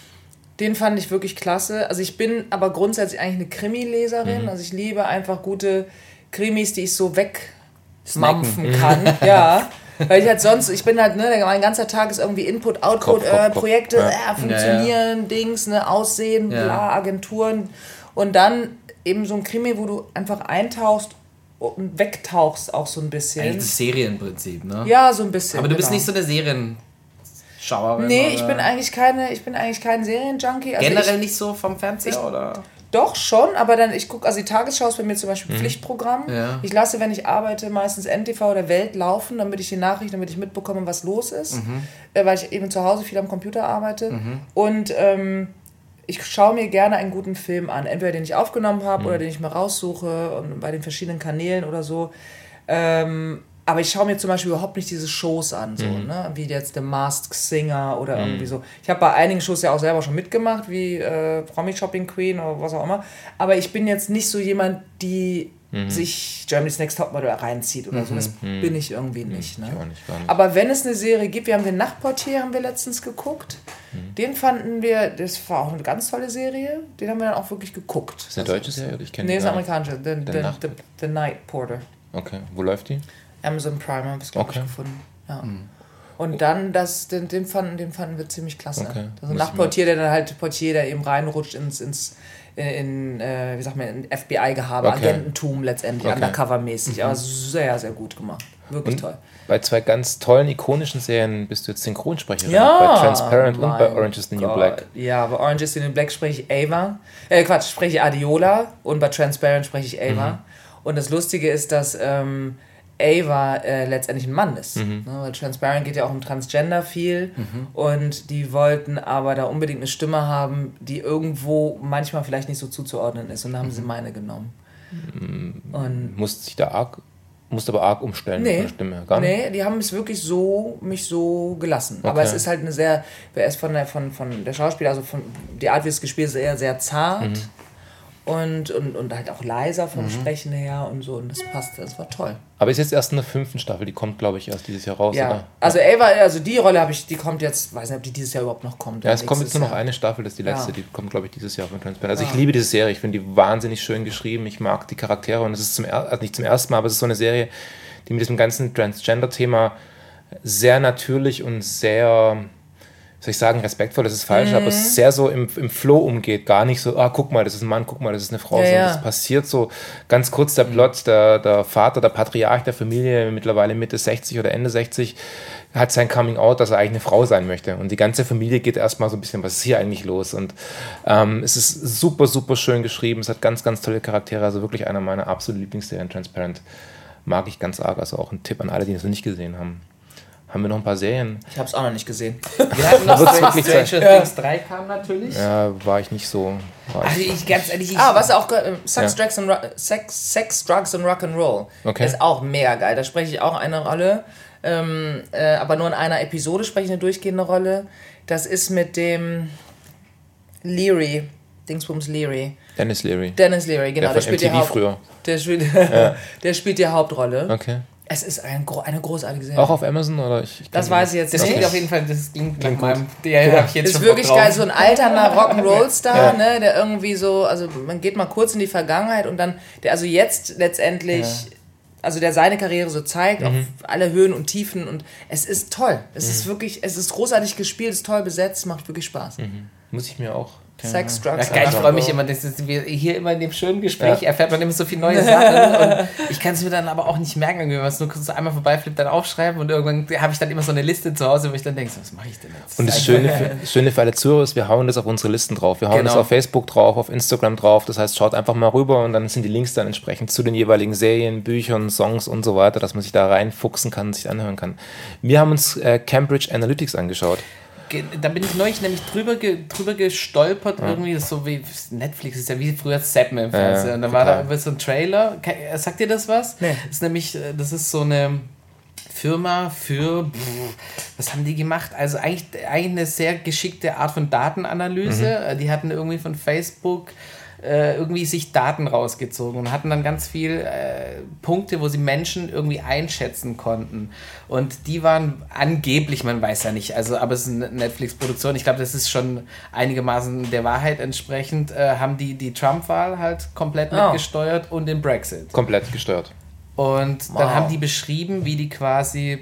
Den fand ich wirklich klasse. Also ich bin aber grundsätzlich eigentlich eine Krimi-Leserin. Mhm. Also ich liebe einfach gute Krimis, die ich so wegmampfen kann. Ja. Weil ich halt sonst, ich bin halt, ne, mein ganzer Tag ist irgendwie Input, Output, Kopf, äh, Kopf, Projekte, Kopf. Ja. Äh, funktionieren, ja, ja. Dings, ne, Aussehen, ja. bla, Agenturen. Und dann eben so ein Krimi, wo du einfach eintauchst und wegtauchst auch so ein bisschen. Eigentlich das Serienprinzip, ne? Ja, so ein bisschen. Aber du genau. bist nicht so eine Serienschauerin? Nee, oder? ich bin eigentlich keine, ich bin eigentlich kein Serienjunkie. Also generell ich, nicht so vom Fernseher, ich, oder? Doch, schon, aber dann, ich gucke, also die Tagesschau ist bei mir zum Beispiel mhm. Pflichtprogramm. Ja. Ich lasse, wenn ich arbeite, meistens N T V oder Welt laufen, damit ich die Nachrichten, damit ich mitbekomme, was los ist. Mhm. Weil ich eben zu Hause viel am Computer arbeite. Mhm. Und ähm, ich schaue mir gerne einen guten Film an. Entweder den ich aufgenommen habe mhm. oder den ich mal raussuche und bei den verschiedenen Kanälen oder so. Ähm, aber ich schaue mir zum Beispiel überhaupt nicht diese Shows an, so, mhm. ne? Wie jetzt The Masked Singer oder mhm. irgendwie so. Ich habe bei einigen Shows ja auch selber schon mitgemacht, wie äh, Promi Shopping Queen oder was auch immer. Aber ich bin jetzt nicht so jemand, die mhm. sich Germany's Next Topmodel reinzieht oder mhm. so. Das mhm. bin ich irgendwie nicht. Ne? Ich auch nicht, gar nicht. Aber wenn es eine Serie gibt, wir haben den Nachtportier, haben wir letztens geguckt. Mhm. Den fanden wir, das war auch eine ganz tolle Serie. Den haben wir dann auch wirklich geguckt. Ist eine deutsche Serie? Ich kenne nee, ist eine amerikanische. The, the, the, the Night Porter. Okay, wo läuft die? Amazon Prime habe ich, glaube okay. ich, gefunden. Ja. Mhm. Und dann, das, den, den, fanden, den fanden wir ziemlich klasse. Okay. Also ein Nachtportier, der dann halt Portier, der eben reinrutscht ins, ins in, in äh, wie sagt man, in F B I-Gehabe, okay. Agententum letztendlich, okay. Undercover-mäßig. Mhm. Aber sehr, sehr gut gemacht. Wirklich und toll. Bei zwei ganz tollen, ikonischen Serien bist du jetzt Synchronsprecherin. Ja, bei Transparent und bei Orange is the New Black. Ja, bei Orange is the New Black spreche ich Ava. Äh, Quatsch, spreche ich Adiola und bei Transparent spreche ich Ava. Mhm. Und das Lustige ist, dass ähm, Ava äh, letztendlich ein Mann ist. Mhm. Ne, weil Transparent geht ja auch um Transgender viel. Mhm. Und die wollten aber da unbedingt eine Stimme haben, die irgendwo manchmal vielleicht nicht so zuzuordnen ist. Und dann haben mhm. sie meine genommen. Mhm. Und musste sich da arg, musste aber arg umstellen nee, mit der Stimme. Gar nicht? Nee, die haben es wirklich so, mich so gelassen. Okay. Aber es ist halt eine sehr, wer ist von der, von, von der Schauspieler, also von die Art, wie es gespielt ist, eher sehr zart. Mhm. Und, und, und halt auch leiser vom mhm. Sprechen her und so. Und das passte, das war toll. Aber ist jetzt erst in der fünften Staffel, die kommt, glaube ich, erst dieses Jahr raus, ja. oder? Also Ava, also die Rolle habe ich, die kommt jetzt, weiß nicht, ob die dieses Jahr überhaupt noch kommt. Ja, es kommt jetzt nur noch Jahr. eine Staffel, das ist die letzte, ja. die kommt, glaube ich, dieses Jahr von Transparent. Also ja. ich liebe diese Serie, ich finde die wahnsinnig schön geschrieben, ich mag die Charaktere und es ist zum also nicht zum ersten Mal, aber es ist so eine Serie, die mit diesem ganzen Transgender-Thema sehr natürlich und sehr... soll ich sagen, respektvoll, das ist falsch, mhm. aber es sehr so im, im Flow umgeht, gar nicht so, ah, guck mal, das ist ein Mann, guck mal, das ist eine Frau. Ja, so, ja. Das passiert so ganz kurz, der Plot, der, der Vater, der Patriarch der Familie, mittlerweile Mitte sechzig oder Ende sechzig, hat sein Coming Out, dass er eigentlich eine Frau sein möchte. Und die ganze Familie geht erstmal so ein bisschen, was ist hier eigentlich los? Und ähm, es ist super, super schön geschrieben, es hat ganz, ganz tolle Charaktere, also wirklich einer meiner absoluten Lieblingsserien, Transparent. Mag ich ganz arg, also auch ein Tipp an alle, die das noch nicht gesehen haben. Haben wir noch ein paar Serien? Ich habe es auch noch nicht gesehen. Wir hatten noch Stranger Things ja. drei kam natürlich. Ja, war ich nicht so. Also ich ganz ehrlich. Ich ah, was auch äh, Sex, ja. Drugs and Sex, Sex, Drugs and Rock'n'Roll. Okay. Ist auch mega geil. Da spreche ich auch eine Rolle. Ähm, äh, aber nur in einer Episode spreche ich eine durchgehende Rolle. Das ist mit dem Leary. Dingsbums Leary. Dennis Leary. Dennis Leary, genau. Der, der spielt die Haupt- früher. Der spielt, ja. der spielt die Hauptrolle. Okay. Es ist ein, eine großartige Serie. Auch auf Amazon? Oder ich, ich das weiß ich jetzt das nicht. Das klingt auf jeden Fall, das klingt nach meinem... Ja, ja, hab ich jetzt ist schon wirklich geil, so ein alterner Rock'n'Roll-Star, ja. ne, der irgendwie so, also man geht mal kurz in die Vergangenheit und dann, der also jetzt letztendlich, ja. also der seine Karriere so zeigt, mhm. auf alle Höhen und Tiefen und es ist toll. Es mhm. ist wirklich, es ist großartig gespielt, es ist toll besetzt, macht wirklich Spaß. Mhm. Muss ich mir auch... Sex, Drugs. Ja, geil, ich freue mich immer, dass wir hier immer in dem schönen Gespräch ja. erfährt man immer so viele neue Sachen und ich kann es mir dann aber auch nicht merken, wenn man es nur kurz einmal vorbeiflippt, dann aufschreiben und irgendwann habe ich dann immer so eine Liste zu Hause, wo ich dann denke, was mache ich denn jetzt? Und das Schöne für, das Schöne für alle Zuhörer ist, wir hauen das auf unsere Listen drauf. Wir hauen genau. das auf Facebook drauf, auf Instagram drauf. Das heißt, schaut einfach mal rüber und dann sind die Links dann entsprechend zu den jeweiligen Serien, Büchern, Songs und so weiter, dass man sich da reinfuchsen kann, sich anhören kann. Wir haben uns äh, Cambridge Analytics angeschaut. Da bin ich neulich nämlich drüber, ge, drüber gestolpert, ja. irgendwie, das ist so wie Netflix, ist ja wie früher Zappen im Fernsehen. Ja, und da war da irgendwie so ein Trailer. Sagt dir das was? Nee. Das ist nämlich, das ist so eine Firma für, was haben die gemacht? Also eigentlich, eigentlich eine sehr geschickte Art von Datenanalyse. Mhm. Die hatten irgendwie von Facebook irgendwie sich Daten rausgezogen und hatten dann ganz viel äh, Punkte, wo sie Menschen irgendwie einschätzen konnten. Und die waren angeblich, man weiß ja nicht, also aber es ist eine Netflix-Produktion, ich glaube, das ist schon einigermaßen der Wahrheit entsprechend, äh, haben die die Trump-Wahl halt komplett oh. mitgesteuert und den Brexit. Komplett gesteuert. Und wow. dann haben die beschrieben, wie die quasi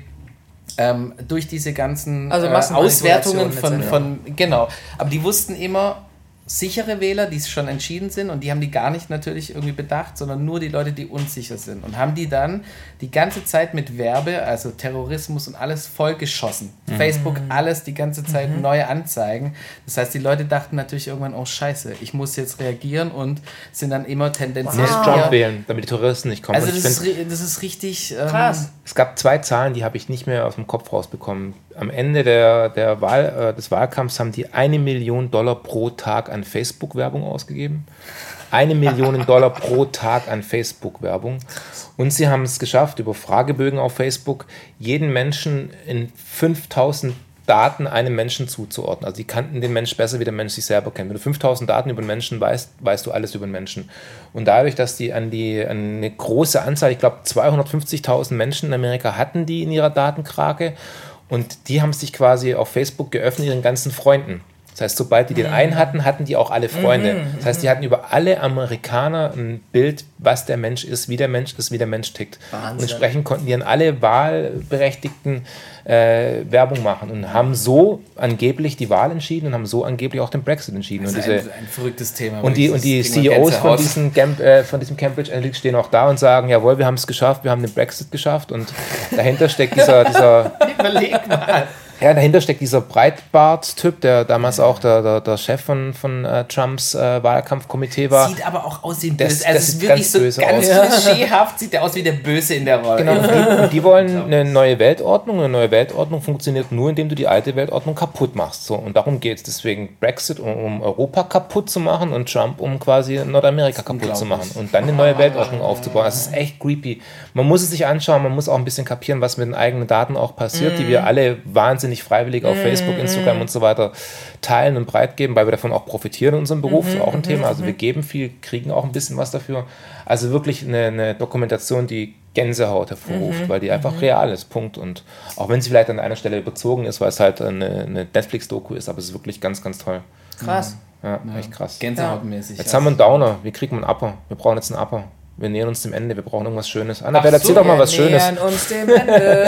ähm, durch diese ganzen also äh, Auswertungen von, von, genau, aber die wussten immer, sichere Wähler, die schon entschieden sind und die haben die gar nicht natürlich irgendwie bedacht, sondern nur die Leute, die unsicher sind und haben die dann die ganze Zeit mit Werbe, also Terrorismus und alles vollgeschossen. Mhm. Facebook, alles die ganze Zeit mhm. neue Anzeigen. Das heißt, die Leute dachten natürlich irgendwann, oh scheiße, ich muss jetzt reagieren und sind dann immer tendenziell... Wow. Trump wählen, damit die Touristen nicht kommen. Also das, ist, find, das ist richtig... Krass. Ähm, es gab zwei Zahlen, die habe ich nicht mehr aus dem Kopf rausbekommen. Am Ende der, der Wahl, äh, des Wahlkampfs haben die eine Million Dollar pro Tag an Facebook-Werbung ausgegeben. Eine Million Dollar pro Tag an Facebook-Werbung. Und sie haben es geschafft, über Fragebögen auf Facebook jeden Menschen in fünftausend Daten einem Menschen zuzuordnen. Also die kannten den Menschen besser, wie der Mensch sich selber kennt. Wenn du fünftausend Daten über den Menschen weißt, weißt du alles über den Menschen. Und dadurch, dass die an, die, an eine große Anzahl, ich glaube zweihundertfünfzigtausend Menschen in Amerika hatten die in ihrer Datenkrake und die haben sich quasi auf Facebook geöffnet ihren ganzen Freunden. Das heißt, sobald die den einen hatten, hatten die auch alle Freunde. Das heißt, die hatten über alle Amerikaner ein Bild, was der Mensch ist, wie der Mensch ist, wie der Mensch tickt. Wahnsinn. Und entsprechend konnten die an alle Wahlberechtigten äh, Werbung machen und haben so angeblich die Wahl entschieden und haben so angeblich auch den Brexit entschieden. Das ist und diese, ein, ein verrücktes Thema. Und die, und die C E Os von diesem, Camp, äh, von diesem Cambridge Analytics stehen auch da und sagen, jawohl, wir haben es geschafft, wir haben den Brexit geschafft und dahinter steckt dieser... dieser Überleg mal. Ja, dahinter steckt dieser Breitbart-Typ, der damals auch der, der, der Chef von, von äh, Trumps äh, Wahlkampfkomitee war. Sieht aber auch aus wie ein Böse. Also es ist wirklich so ganz aus. klischeehaft, sieht der aus wie der Böse in der Rolle. Genau, und die, und die wollen eine neue Weltordnung. Eine neue Weltordnung funktioniert nur, indem du die alte Weltordnung kaputt machst. So, und darum geht es. Deswegen Brexit, um, um Europa kaputt zu machen und Trump, um quasi Nordamerika kaputt zu machen. Und dann eine neue Weltordnung aufzubauen. Das ist echt creepy. Man muss es sich anschauen, man muss auch ein bisschen kapieren, was mit den eigenen Daten auch passiert, mm. die wir alle wahnsinnig freiwillig auf mm. Facebook, Instagram und so weiter teilen und breitgeben, weil wir davon auch profitieren in unserem Beruf. Mm-hmm, auch ein mm-hmm, Thema. Also wir geben viel, kriegen auch ein bisschen was dafür. Also wirklich eine, eine Dokumentation, die Gänsehaut hervorruft, mm-hmm, weil die einfach mm-hmm. real ist. Punkt. Und auch wenn sie vielleicht an einer Stelle überzogen ist, weil es halt eine, eine Netflix-Doku ist, aber es ist wirklich ganz, ganz toll. Krass. Ja, ja. echt krass. Gänsehautmäßig. Jetzt haben wir einen Downer. Wie kriegen wir einen Upper? Wir brauchen jetzt einen Upper. Wir nähern uns dem Ende. Wir brauchen irgendwas Schönes. Annabelle, erzähl so, doch mal was wir Schönes. nähern uns dem Ende.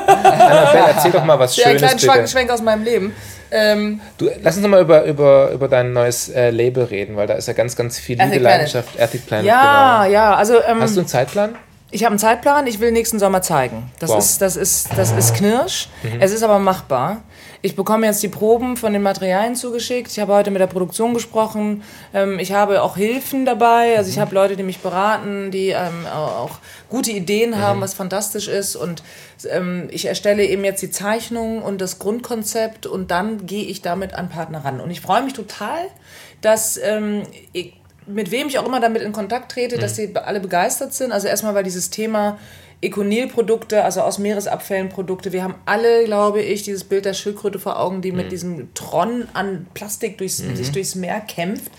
Annabelle, erzähl doch mal was ja, Schönes, einen kleinen bitte. Schwenk aus meinem Leben. Ähm, Du, lass uns noch mal über, über, über dein neues äh, Label reden, weil da ist ja ganz, ganz viel Liebe, Ethic Leidenschaft, Ethic Planet. ja, genau. ja, also... Ähm, Hast du einen Zeitplan? Ich habe einen Zeitplan, ich will nächsten Sommer zeigen. Das, Wow. ist, das, ist, das ist Knirsch, mhm. es ist aber machbar. Ich bekomme jetzt die Proben von den Materialien zugeschickt. Ich habe heute mit der Produktion gesprochen. Ähm, ich habe auch Hilfen dabei. Also ich habe Leute, die mich beraten, die ähm, auch gute Ideen mhm. haben, was fantastisch ist. Und ähm, ich erstelle eben jetzt die Zeichnung und das Grundkonzept und dann gehe ich damit an Partner ran. Und ich freue mich total, dass ähm, ich, mit wem ich auch immer damit in Kontakt trete, mhm. dass die alle begeistert sind. Also erstmal, weil dieses Thema Econil-Produkte, also aus Meeresabfällen Produkte, wir haben alle, glaube ich, dieses Bild der Schildkröte vor Augen, die mhm. mit diesem Tron an Plastik durchs, mhm. sich durchs Meer kämpft.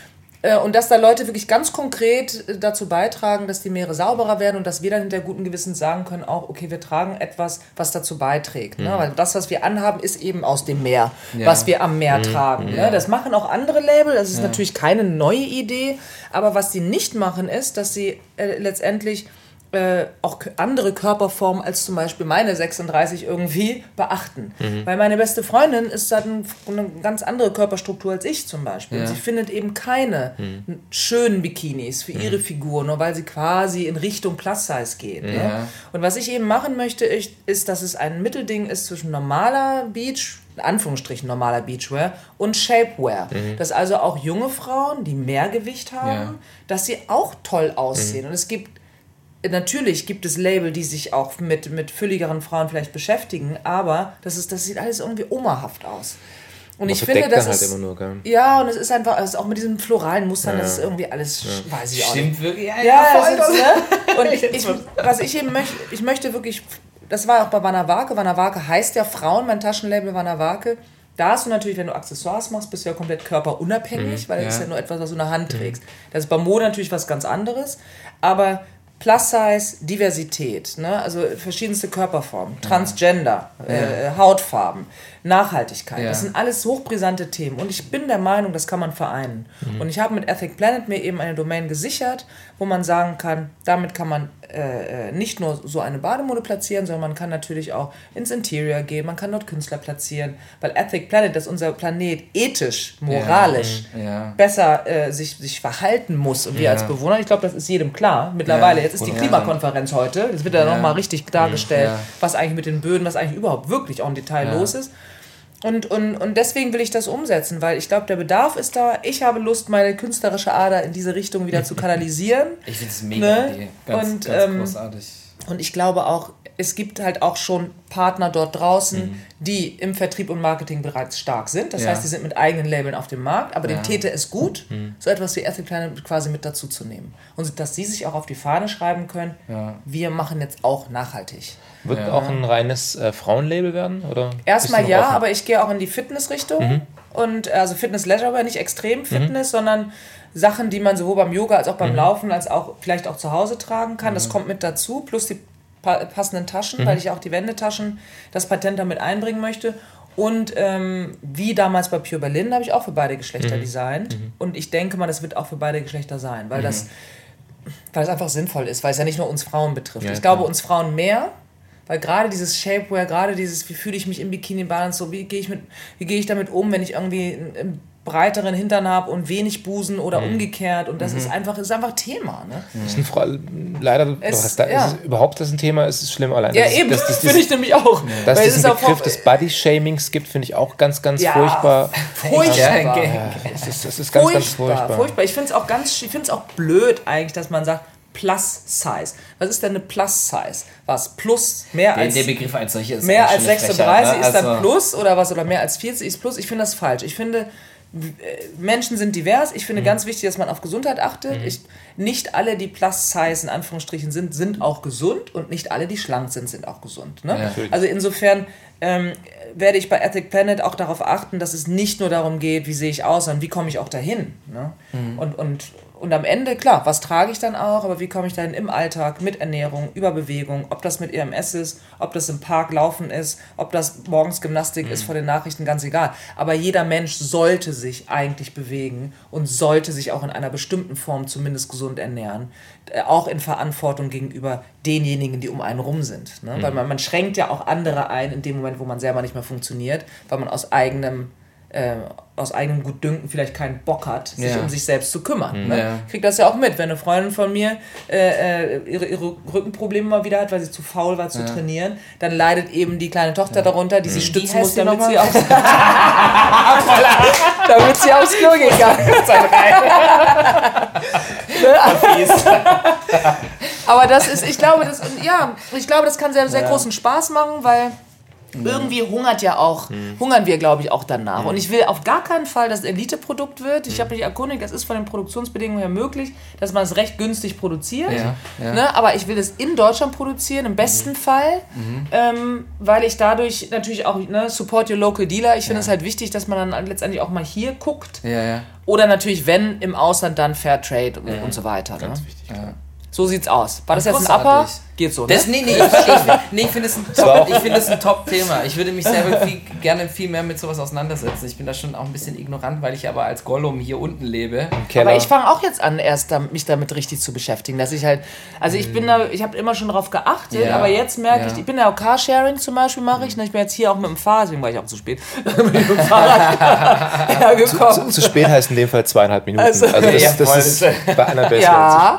Und dass da Leute wirklich ganz konkret dazu beitragen, dass die Meere sauberer werden und dass wir dann hinter guten Gewissens sagen können, auch, okay, wir tragen etwas, was dazu beiträgt. Mhm. Ne? Weil das, was wir anhaben, ist eben aus dem Meer, ja. was wir am Meer mhm. tragen. Ja. Ne? Das machen auch andere Label, das ist ja. natürlich keine neue Idee, aber was sie nicht machen, ist, dass sie äh, letztendlich Äh, auch andere Körperformen als zum Beispiel meine sechsunddreißig irgendwie beachten. Mhm. Weil meine beste Freundin ist hat ein, eine ganz andere Körperstruktur als ich zum Beispiel. Ja. Und sie findet eben keine mhm. schönen Bikinis für mhm. ihre Figur, nur weil sie quasi in Richtung Plus-Size geht. Ja. Ne? Und was ich eben machen möchte, ist, dass es ein Mittelding ist zwischen normaler Beach, in Anführungsstrichen normaler Beachwear und Shapewear. Mhm. Dass also auch junge Frauen, die mehr Gewicht haben, ja. dass sie auch toll aussehen. Mhm. Und es gibt Natürlich gibt es Label, die sich auch mit, mit fülligeren Frauen vielleicht beschäftigen, aber das, ist, das sieht alles irgendwie omahaft aus. Und ich finde, das halt ist... Immer nur, gell? Ja, und es ist einfach, also auch mit diesen floralen Mustern, ja. das ist irgendwie alles, ja. weiß ich auch Stimmt nicht. wirklich. Ja, ja, ja, voll. Das ist, ne? Und ich, ich, was ich eben möchte, ich möchte wirklich, das war auch bei Vanna Wake, Vanna Wake heißt ja Frauen, mein Taschenlabel Vanna Wake. Da hast du natürlich, wenn du Accessoires machst, bist du ja komplett körperunabhängig, mhm. weil das ja. ist ja nur etwas, was du in der Hand mhm. trägst. Das ist bei Mode natürlich was ganz anderes, aber Plus-Size, Diversität, ne? Also verschiedenste Körperformen, Transgender, ja. äh, Hautfarben, Nachhaltigkeit, ja. das sind alles hochbrisante Themen und ich bin der Meinung, das kann man vereinen. Mhm. Und ich habe mit Ethic Planet mir eben eine Domain gesichert, wo man sagen kann, damit kann man äh, nicht nur so eine Bademode platzieren, sondern man kann natürlich auch ins Interior gehen, man kann dort Künstler platzieren, weil Ethic Planet, dass unser Planet ethisch, moralisch ja. Ja. besser äh, sich, sich verhalten muss und wir ja. als Bewohner, ich glaube, das ist jedem klar. Mittlerweile, ja. jetzt ist die Klimakonferenz heute, das wird ja, ja. nochmal richtig dargestellt, ja. was eigentlich mit den Böden, was eigentlich überhaupt wirklich auch im Detail ja. los ist. Und, und, und deswegen will ich das umsetzen, weil ich glaube, der Bedarf ist da. Ich habe Lust, meine künstlerische Ader in diese Richtung wieder zu kanalisieren. Ich finde es mega ne? Idee. Ganz, und, ganz ähm, großartig. Und ich glaube auch, es gibt halt auch schon Partner dort draußen, mhm. die im Vertrieb und Marketing bereits stark sind. Das ja. heißt, die sind mit eigenen Labeln auf dem Markt, aber ja. dem täte es gut, mhm. so etwas wie Ethic Planet quasi mit dazu zu nehmen. Und dass sie sich auch auf die Fahne schreiben können, ja. wir machen jetzt auch nachhaltig. Wird ja. auch ein reines äh, Frauenlabel werden? Oder erstmal ja, offen? Aber ich gehe auch in die Fitnessrichtung. Mhm. Und also Fitness-Leisure, nicht extrem Fitness, mhm. sondern Sachen, die man sowohl beim Yoga als auch beim mhm. Laufen als auch vielleicht auch zu Hause tragen kann. Mhm. Das kommt mit dazu, plus die passenden Taschen, mhm. weil ich auch die Wendetaschen, das Patent damit einbringen möchte. Und ähm, wie damals bei Pure Berlin habe ich auch für beide Geschlechter mhm. designt. Mhm. Und ich denke mal, das wird auch für beide Geschlechter sein, weil, mhm. das, weil das einfach sinnvoll ist, weil es ja nicht nur uns Frauen betrifft. Ja, ich glaube, klar. uns Frauen mehr, weil gerade dieses Shapewear, gerade dieses, wie fühle ich mich im Bikini Balance, so wie gehe ich mit, wie gehe ich damit um, wenn ich irgendwie einen breiteren Hintern habe und wenig Busen oder mhm. umgekehrt und das mhm. ist einfach ist einfach Thema. Ne? Das ist ein Fra- leider es, doch, da, ja. ist überhaupt das ein Thema, ist schlimm allein. Ja, das eben, das, das, finde ich nämlich auch. Dass es diesen Begriff des Body-Shamings gibt, finde ich auch ganz, ganz ja, furchtbar. Furchtbar. Ja, ja, das ist, das ist ganz, furchtbar, ganz furchtbar. furchtbar. Ich finde es auch ganz, ich finde es auch blöd eigentlich, dass man sagt, Plus-Size. Was ist denn eine Plus-Size? Was? Plus? Mehr als... Der Begriff als solches ist mehr als sechsunddreißig ist dann Plus oder was? Oder mehr als vierzig ist Plus? Ich finde das falsch. Ich finde... Menschen sind divers. Ich finde mhm. ganz wichtig, dass man auf Gesundheit achtet. Mhm. Ich, nicht alle, die Plus-Size in Anführungsstrichen sind, sind auch gesund und nicht alle, die schlank sind, sind auch gesund. Ne? Ja, also insofern ähm, werde ich bei Ethic Planet auch darauf achten, dass es nicht nur darum geht, wie sehe ich aus, sondern wie komme ich auch dahin. Ne? Mhm. Und, und, und am Ende, klar, was trage ich dann auch, aber wie komme ich dahin im Alltag, mit Ernährung, über Bewegung, ob das mit E M S ist, ob das im Park laufen ist, ob das morgens Gymnastik mhm. ist vor den Nachrichten, ganz egal. Aber jeder Mensch sollte sich eigentlich bewegen und sollte sich auch in einer bestimmten Form zumindest gesund ernähren, auch in Verantwortung gegenüber denjenigen, die um einen rum sind. Ne? Mhm. Weil man, man schränkt ja auch andere ein in dem Moment, wo man selber nicht mehr funktioniert, weil man aus eigenem äh, aus eigenem Gutdünken vielleicht keinen Bock hat, sich ja. um sich selbst zu kümmern. Ne? Ja. Ich krieg das ja auch mit, wenn eine Freundin von mir äh, ihre, ihre Rückenprobleme mal wieder hat, weil sie zu faul war zu ja. trainieren, dann leidet eben die kleine Tochter ja. darunter, die mhm. sie stützen muss, damit sie, aufs damit sie aufs Klo gehen kann. Aber das ist, ich glaube, das, ja, ich glaube, das kann sehr, sehr ja. großen Spaß machen, weil irgendwie hungert ja auch, mhm. hungern wir, glaube ich, auch danach. Mhm. Und ich will auf gar keinen Fall, dass es ein Elite-Produkt wird. Ich habe mich erkundigt, es ist von den Produktionsbedingungen her möglich, dass man es recht günstig produziert. Ja, ja. Ne? Aber ich will es in Deutschland produzieren, im besten mhm. Fall, mhm. Ähm, weil ich dadurch natürlich auch, ne, support your local dealer. Ich finde es ja. halt wichtig, dass man dann letztendlich auch mal hier guckt. Ja, ja. Oder natürlich, wenn im Ausland, dann Fair Trade und, ja. und so weiter. Ganz ne? wichtig, klar. So sieht's aus. War das jetzt ein Upper? Geht so, ne? Das, nee, nee, ich, ich, nee, ich finde es ein Top, ich finde es ein Top-Thema. Ich würde mich selber viel, gerne viel mehr mit sowas auseinandersetzen. Ich bin da schon auch ein bisschen ignorant, weil ich aber als Gollum hier unten lebe. Aber ich fange auch jetzt an, erst da, mich damit richtig zu beschäftigen, dass ich halt, also ich bin da, ich habe immer schon drauf geachtet, ja, aber jetzt merke ja. ich, ich bin ja auch Carsharing zum Beispiel, mache ich, ne? Ich bin jetzt hier auch mit dem Fahrrad, deswegen war ich auch zu spät, bin ich mit dem Fahrrad hergekommen. Zu, zu, zu spät heißt in dem Fall zweieinhalb Minuten. Also, also das, ja, das ist bei einer Beste. Ja.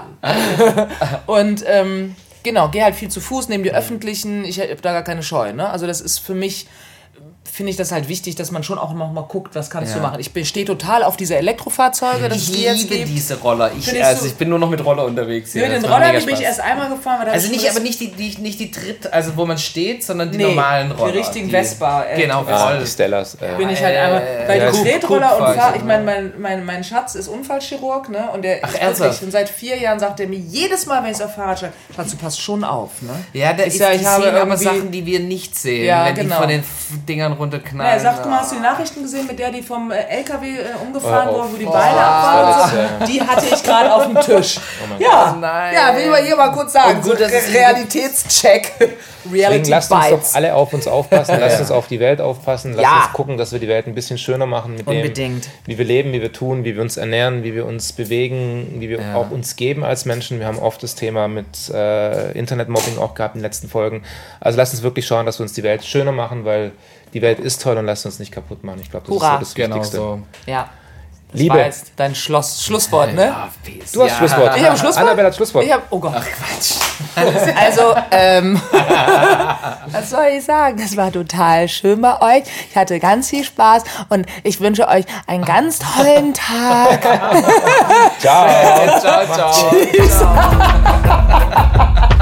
Und ähm, genau, gehe halt viel zu Fuß, nehme die öffentlichen, ich habe da gar keine Scheu. Ne? Also das ist für mich, finde ich das halt wichtig, dass man schon auch noch mal guckt, was kannst ja. du machen. Ich stehe total auf diese Elektrofahrzeuge. Ich die jetzt liebe diese Roller. Ich, also so, ich bin nur noch mit Roller unterwegs. Hier. Den Roller bin ich erst einmal gefahren. Weil also nicht, aber nicht die, die, nicht die Tritt, also wo man steht, sondern die nee, normalen Roller. Die richtigen die, Vespa. Äh, genau, ja, die Stellas. Äh. Bin ich halt einmal, weil ja, die Tretroller und fahr, ich meine, mein, mein, mein Schatz ist Unfallchirurg, ne? Und der Ach, ist wirklich, und seit vier Jahren sagt er mir jedes Mal, wenn ich auf Fahrrad schaue, Schatz, du passt schon auf, ne? Ja, da ist ja, ich habe aber Sachen, die wir nicht sehen, ja, wenn genau. die von den Dingern runterknallen. Ja, sagt, du hast die Nachrichten gesehen, mit der die vom L K W äh, umgefahren oh, wurde, wo die Beine oh, ab waren. So. Die hatte ich gerade auf dem Tisch. Oh ja, Gott. Nein. Ja, will ich hier mal kurz sagen. Gut, so Realitätscheck. Deswegen lasst uns doch alle auf uns aufpassen, lasst uns auf die Welt aufpassen, lasst ja. uns gucken, dass wir die Welt ein bisschen schöner machen mit Unbedingt. dem, wie wir leben, wie wir tun, wie wir uns ernähren, wie wir uns bewegen, wie wir ja. auch uns geben als Menschen. Wir haben oft das Thema mit äh, Internetmobbing auch gehabt in den letzten Folgen. Also lasst uns wirklich schauen, dass wir uns die Welt schöner machen, weil die Welt ist toll und lasst uns nicht kaputt machen. Ich glaube, das Hurra. ist so das Wichtigste. Genau so. Ja. Das Liebe. war jetzt dein Schloss, Schlusswort, ne? Ja, du hast ja. Schlusswort. Ich habe Schlusswort. Annabelle hat Schlusswort. Ich hab, oh Gott. Ach, Quatsch. Also, ähm, was soll ich sagen? Das war total schön bei euch. Ich hatte ganz viel Spaß und ich wünsche euch einen ganz tollen Tag. Ciao. Ciao, ciao. Ciao.